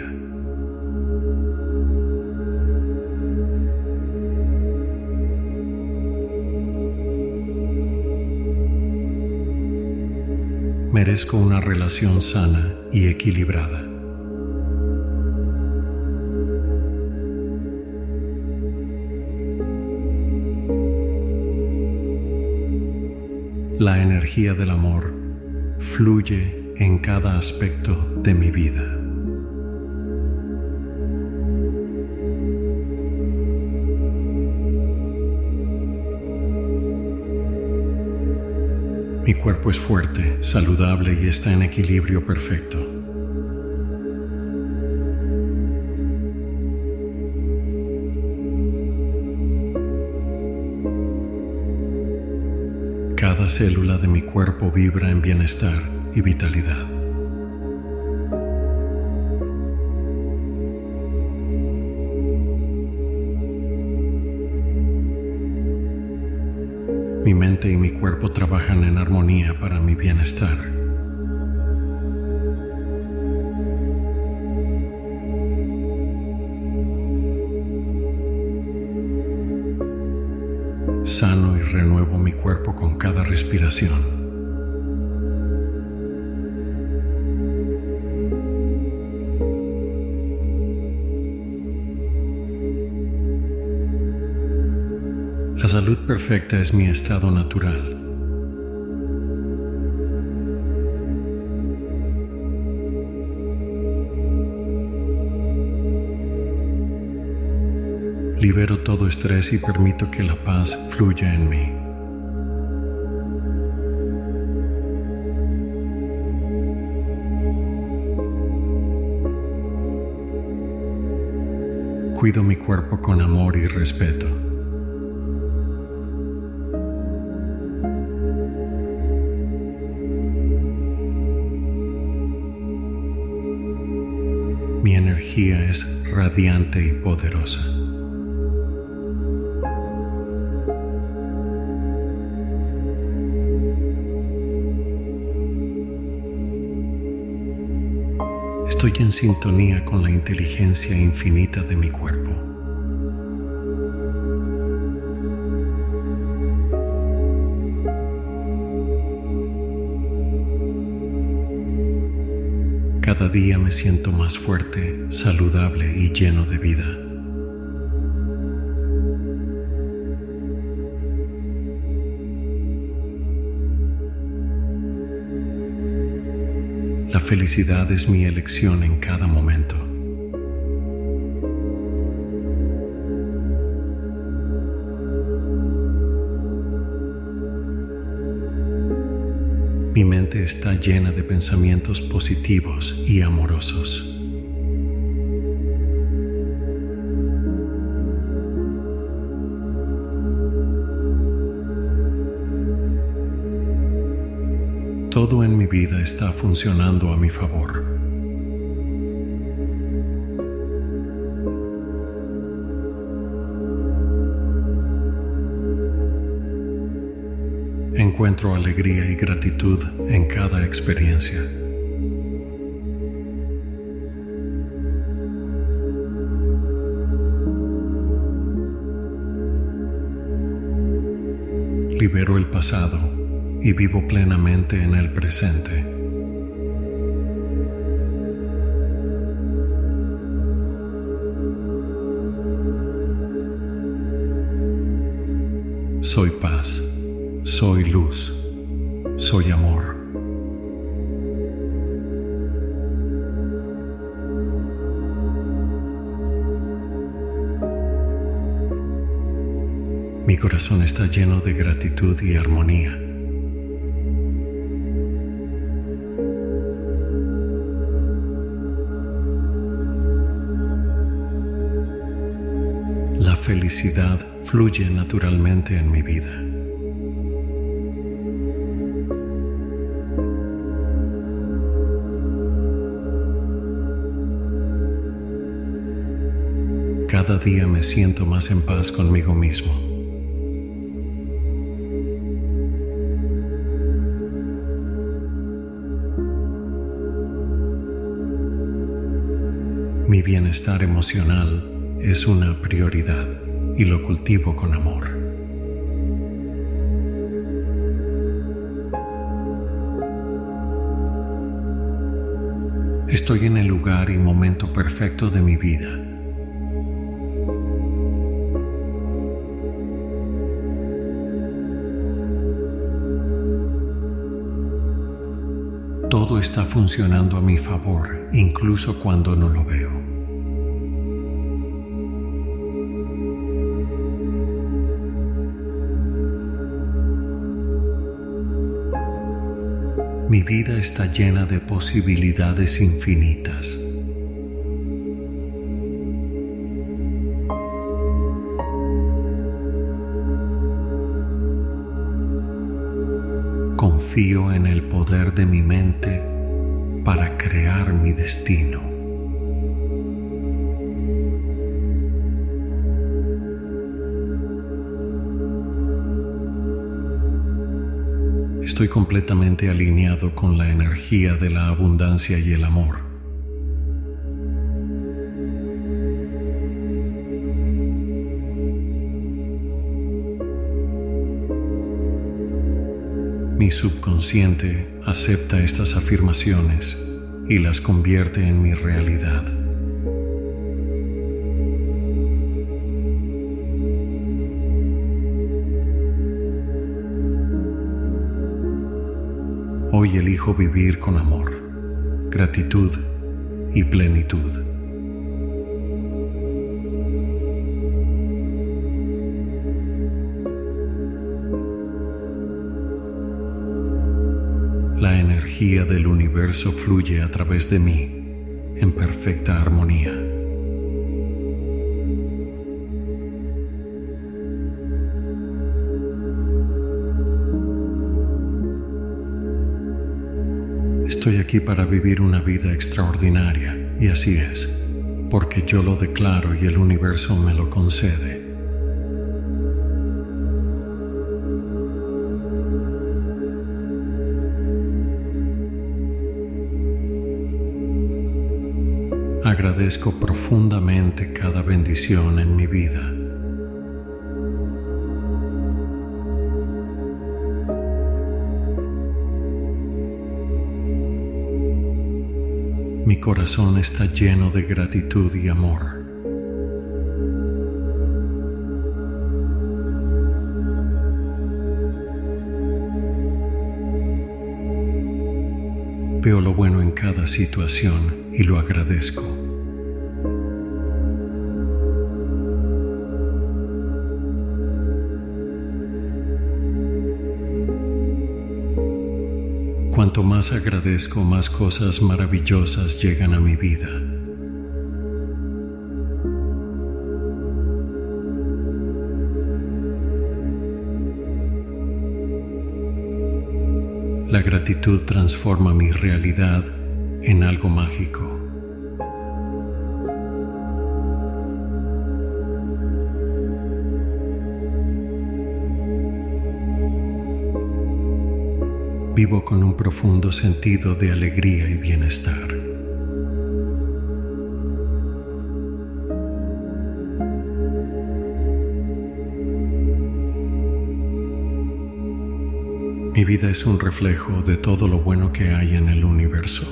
Merezco una relación sana y equilibrada. La energía del amor fluye en cada aspecto de mi vida. Mi cuerpo es fuerte, saludable y está en equilibrio perfecto. Cada célula de mi cuerpo vibra en bienestar y vitalidad. Mi mente y mi cuerpo trabajan en armonía para mi bienestar. Sano y renuevo mi cuerpo con cada respiración. La salud perfecta es mi estado natural. Libero todo estrés y permito que la paz fluya en mí. Cuido mi cuerpo con amor y respeto. Mi energía es radiante y poderosa. Estoy en sintonía con la inteligencia infinita de mi cuerpo. Cada día me siento más fuerte, saludable y lleno de vida. La felicidad es mi elección en cada momento. Mi mente está llena de pensamientos positivos y amorosos. Todo en mi vida está funcionando a mi favor. Encuentro alegría y gratitud en cada experiencia. Libero el pasado y vivo plenamente en el presente. Soy paz, soy luz, soy amor. Mi corazón está lleno de gratitud y armonía. La felicidad fluye naturalmente en mi vida. Cada día me siento más en paz conmigo mismo. Mi bienestar emocional es una prioridad y lo cultivo con amor. Estoy en el lugar y momento perfecto de mi vida. Todo está funcionando a mi favor, incluso cuando no lo veo. Mi vida está llena de posibilidades infinitas. Confío en el poder de mi mente para crear mi destino. Estoy completamente alineado con la energía de la abundancia y el amor. Mi subconsciente acepta estas afirmaciones y las convierte en mi realidad. Hoy elijo vivir con amor, gratitud y plenitud. La energía del universo fluye a través de mí en perfecta armonía. Estoy aquí para vivir una vida extraordinaria, y así es, porque yo lo declaro y el universo me lo concede. Agradezco profundamente cada bendición en mi vida. Mi corazón está lleno de gratitud y amor. Veo lo bueno en cada situación y lo agradezco. Cuanto más agradezco, más cosas maravillosas llegan a mi vida. La gratitud transforma mi realidad en algo mágico. Vivo con un profundo sentido de alegría y bienestar. Mi vida es un reflejo de todo lo bueno que hay en el universo.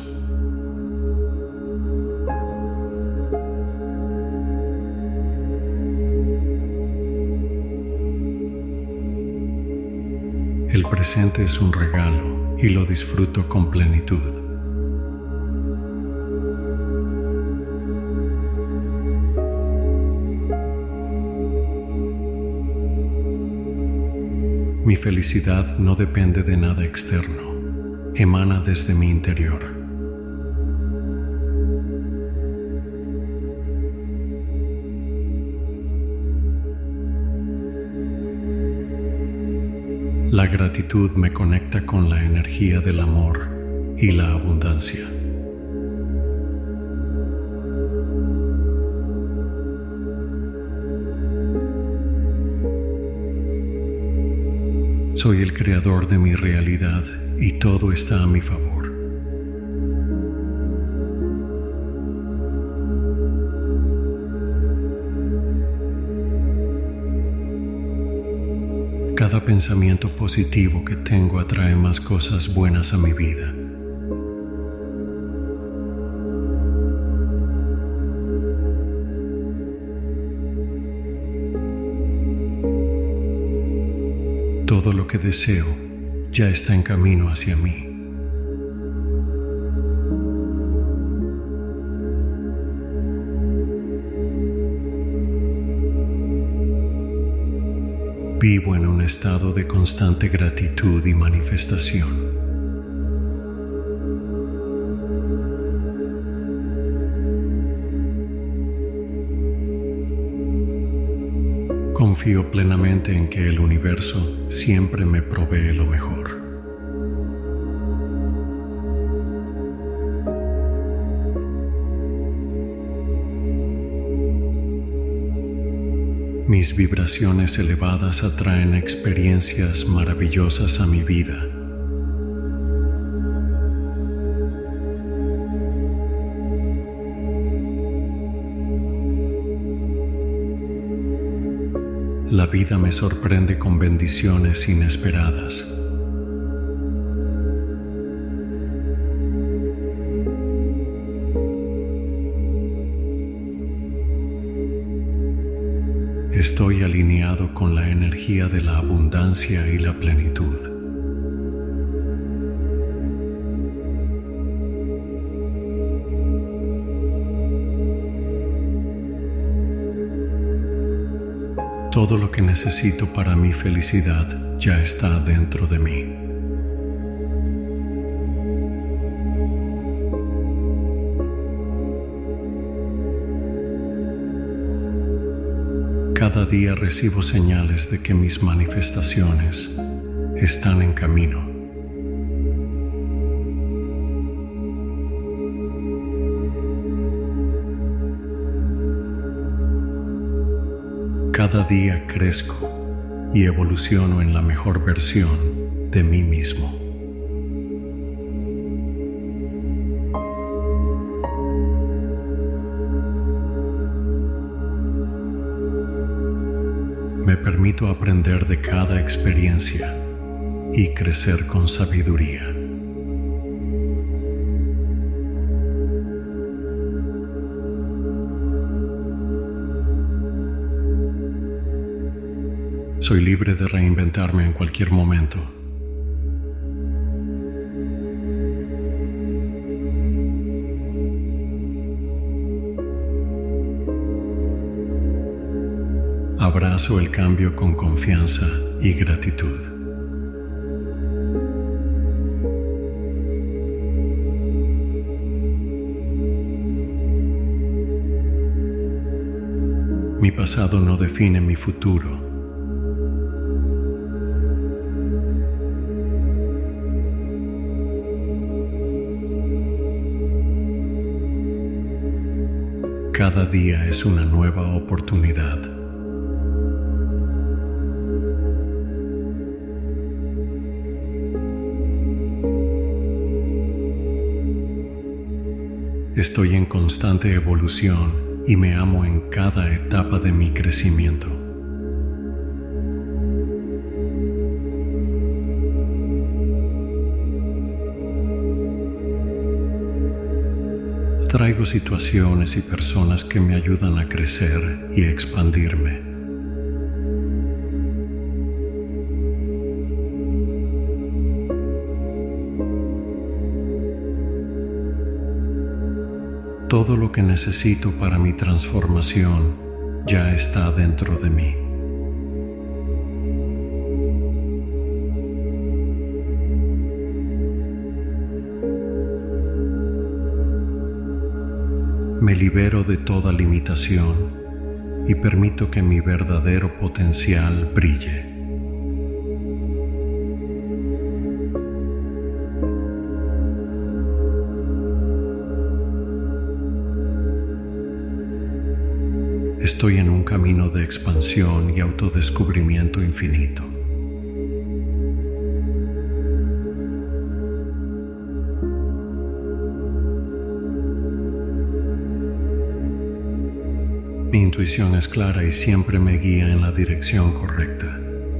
El presente es un regalo y lo disfruto con plenitud. Mi felicidad no depende de nada externo, emana desde mi interior. La gratitud me conecta con la energía del amor y la abundancia. Soy el creador de mi realidad y todo está a mi favor. Cada pensamiento positivo que tengo atrae más cosas buenas a mi vida. Todo lo que deseo ya está en camino hacia mí. Vivo en un estado de constante gratitud y manifestación. Confío plenamente en que el universo siempre me provee lo mejor. Mis vibraciones elevadas atraen experiencias maravillosas a mi vida. La vida me sorprende con bendiciones inesperadas. Estoy alineado con la energía de la abundancia y la plenitud. Todo lo que necesito para mi felicidad ya está dentro de mí. Cada día recibo señales de que mis manifestaciones están en camino. Cada día crezco y evoluciono en la mejor versión de mí mismo. Me permito aprender de cada experiencia y crecer con sabiduría. Soy libre de reinventarme en cualquier momento. Abrazo el cambio con confianza y gratitud. Mi pasado no define mi futuro. Cada día es una nueva oportunidad. Estoy en constante evolución y me amo en cada etapa de mi crecimiento. Traigo situaciones y personas que me ayudan a crecer y expandirme. Todo lo que necesito para mi transformación ya está dentro de mí. Me libero de toda limitación y permito que mi verdadero potencial brille. Estoy en un camino de expansión y autodescubrimiento infinito. Mi intuición es clara y siempre me guía en la dirección correcta.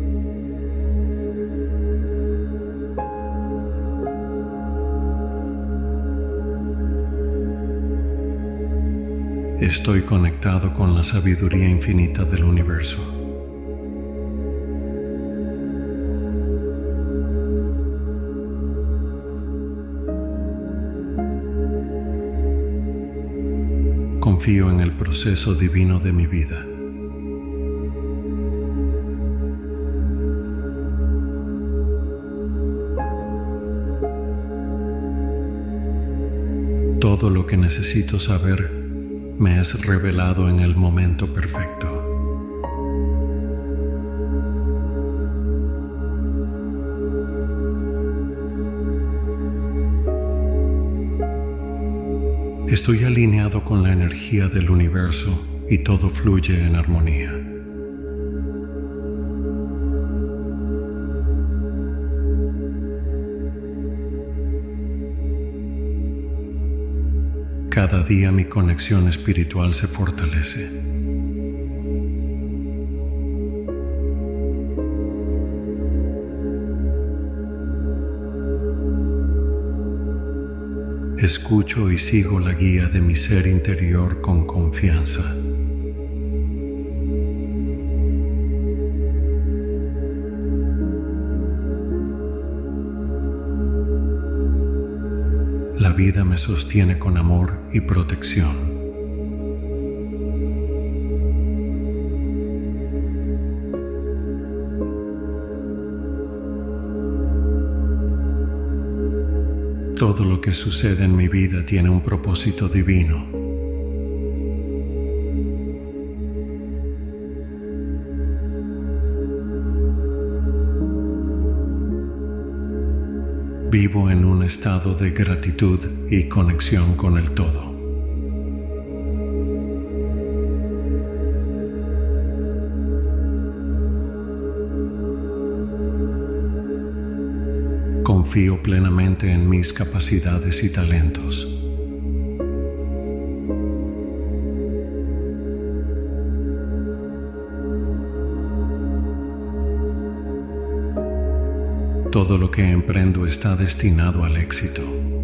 Estoy conectado con la sabiduría infinita del universo. Confío en el proceso divino de mi vida. Todo lo que necesito saber me es revelado en el momento perfecto. Estoy alineado con la energía del universo y todo fluye en armonía. Cada día mi conexión espiritual se fortalece. Escucho y sigo la guía de mi ser interior con confianza. La vida me sostiene con amor y protección. Todo lo que sucede en mi vida tiene un propósito divino. Vivo en un estado de gratitud y conexión con el todo. Confío plenamente en mis capacidades y talentos. Todo lo que emprendo está destinado al éxito.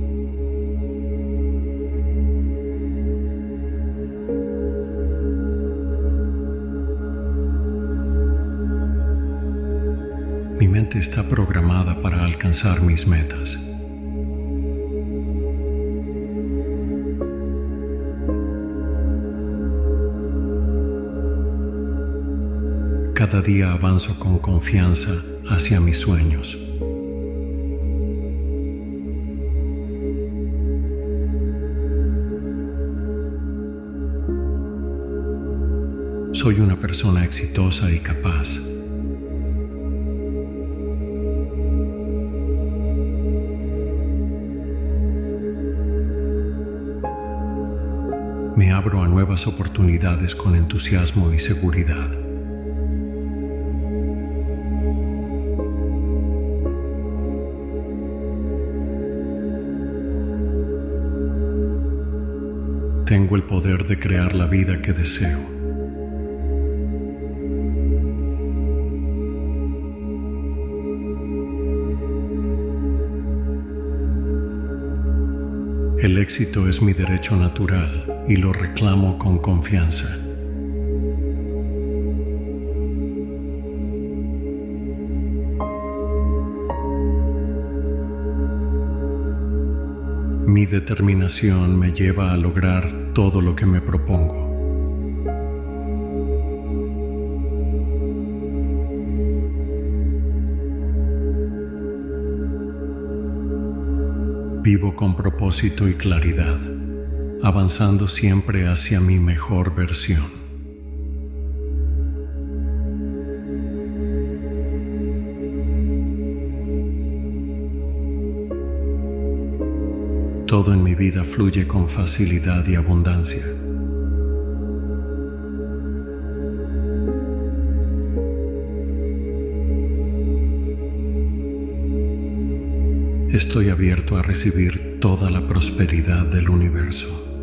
Mi mente está programada para alcanzar mis metas. Cada día avanzo con confianza hacia mis sueños. Soy una persona exitosa y capaz. Me abro a nuevas oportunidades con entusiasmo y seguridad. Tengo el poder de crear la vida que deseo. El éxito es mi derecho natural y lo reclamo con confianza. Mi determinación me lleva a lograr todo lo que me propongo. Vivo con propósito y claridad, avanzando siempre hacia mi mejor versión. Todo en mi vida fluye con facilidad y abundancia. Estoy abierto a recibir toda la prosperidad del universo.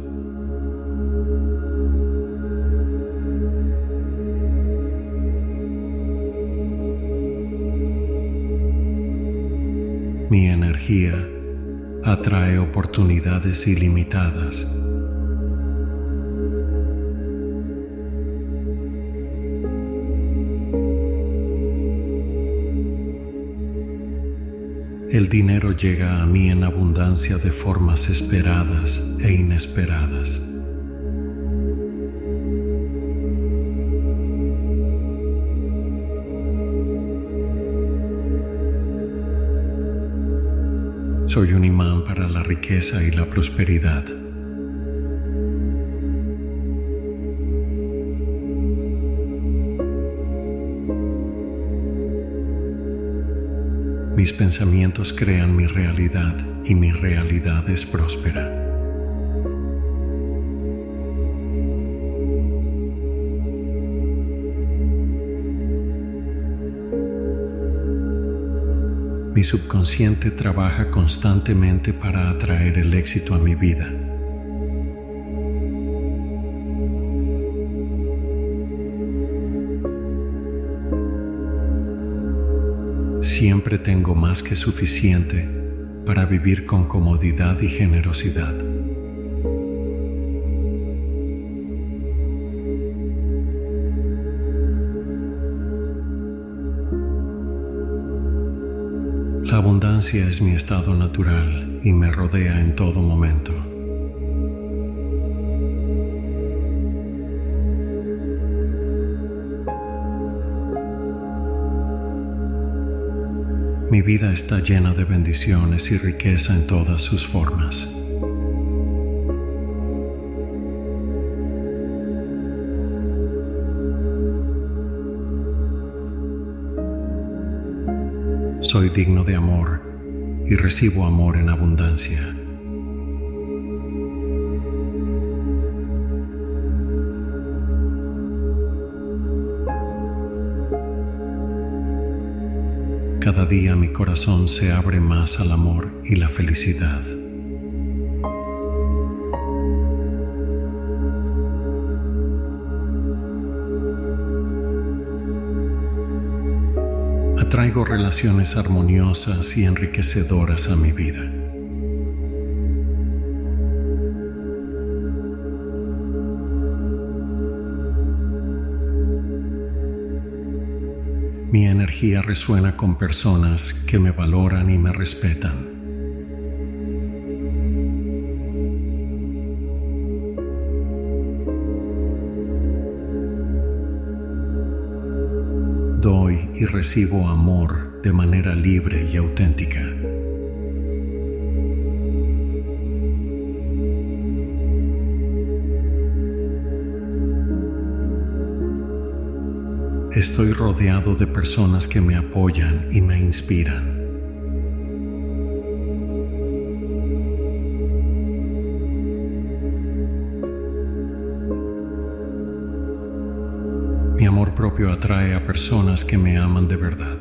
Mi energía atrae oportunidades ilimitadas. El dinero llega a mí en abundancia de formas esperadas e inesperadas. Soy un imán para la riqueza y la prosperidad. Mis pensamientos crean mi realidad y mi realidad es próspera. Mi subconsciente trabaja constantemente para atraer el éxito a mi vida. Siempre tengo más que suficiente para vivir con comodidad y generosidad. La abundancia es mi estado natural y me rodea en todo momento. Mi vida está llena de bendiciones y riqueza en todas sus formas. Soy digno de amor y recibo amor en abundancia. Cada día mi corazón se abre más al amor y la felicidad. Atraigo relaciones armoniosas y enriquecedoras a mi vida. Mi energía resuena con personas que me valoran y me respetan. Doy y recibo amor de manera libre y auténtica. Estoy rodeado de personas que me apoyan y me inspiran. Mi amor propio atrae a personas que me aman de verdad.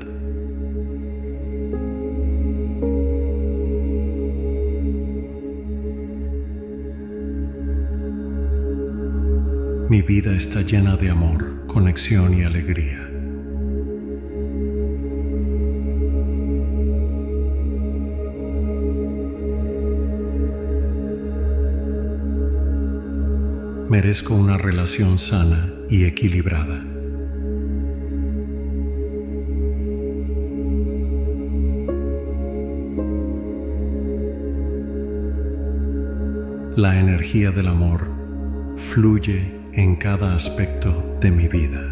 Mi vida está llena de amor, conexión y alegría. Merezco una relación sana y equilibrada. La energía del amor fluye en cada aspecto de mi vida.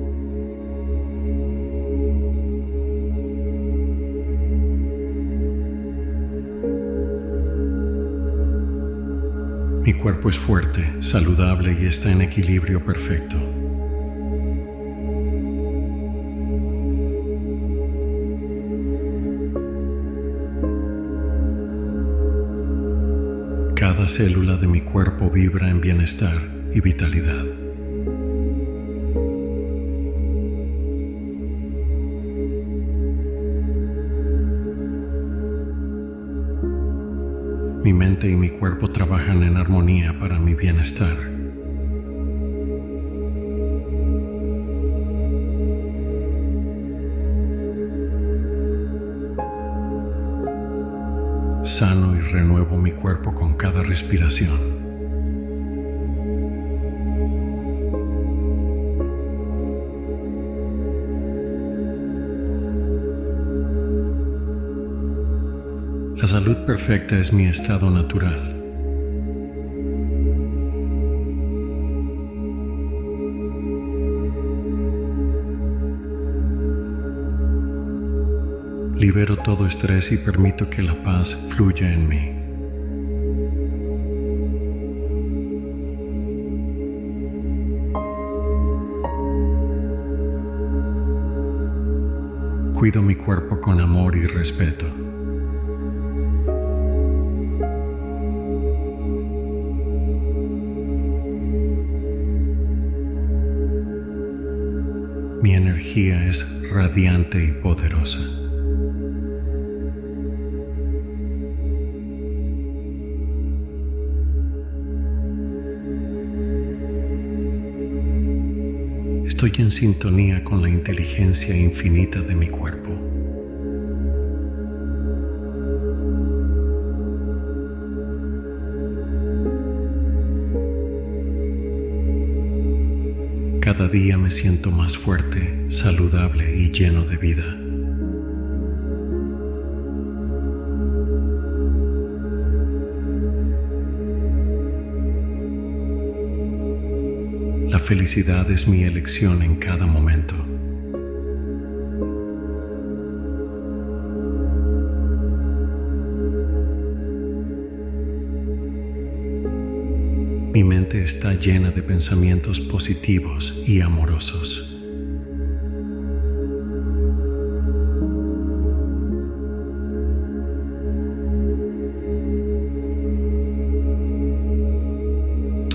Mi cuerpo es fuerte, saludable y está en equilibrio perfecto. Cada célula de mi cuerpo vibra en bienestar y vitalidad. Mi mente y mi cuerpo trabajan en armonía para mi bienestar. Sano y renuevo mi cuerpo con cada respiración. La salud perfecta es mi estado natural. Libero todo estrés y permito que la paz fluya en mí. Cuido mi cuerpo con amor y respeto. Mi energía es radiante y poderosa. Estoy en sintonía con la inteligencia infinita de mi cuerpo. Cada día me siento más fuerte, saludable y lleno de vida. La felicidad es mi elección en cada momento. Mi mente está llena de pensamientos positivos y amorosos.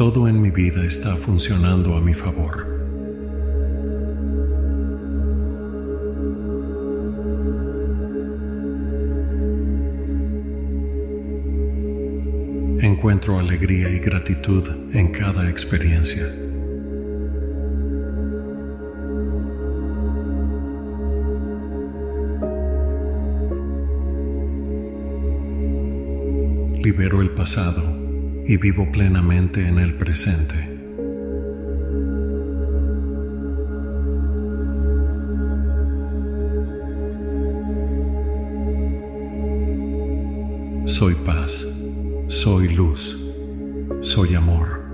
Todo en mi vida está funcionando a mi favor. Encuentro alegría y gratitud en cada experiencia. Libero el pasado y vivo plenamente en el presente. Soy paz, soy luz, soy amor.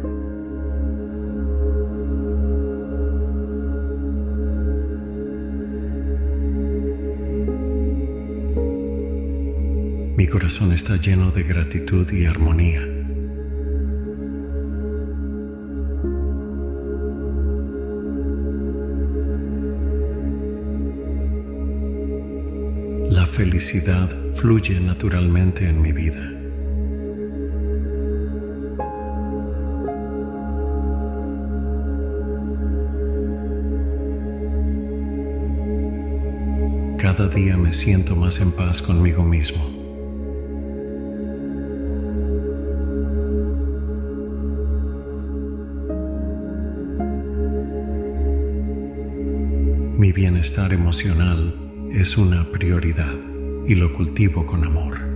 Mi corazón está lleno de gratitud y armonía. La felicidad fluye naturalmente en mi vida. Cada día me siento más en paz conmigo mismo. Mi bienestar emocional es una prioridad y lo cultivo con amor.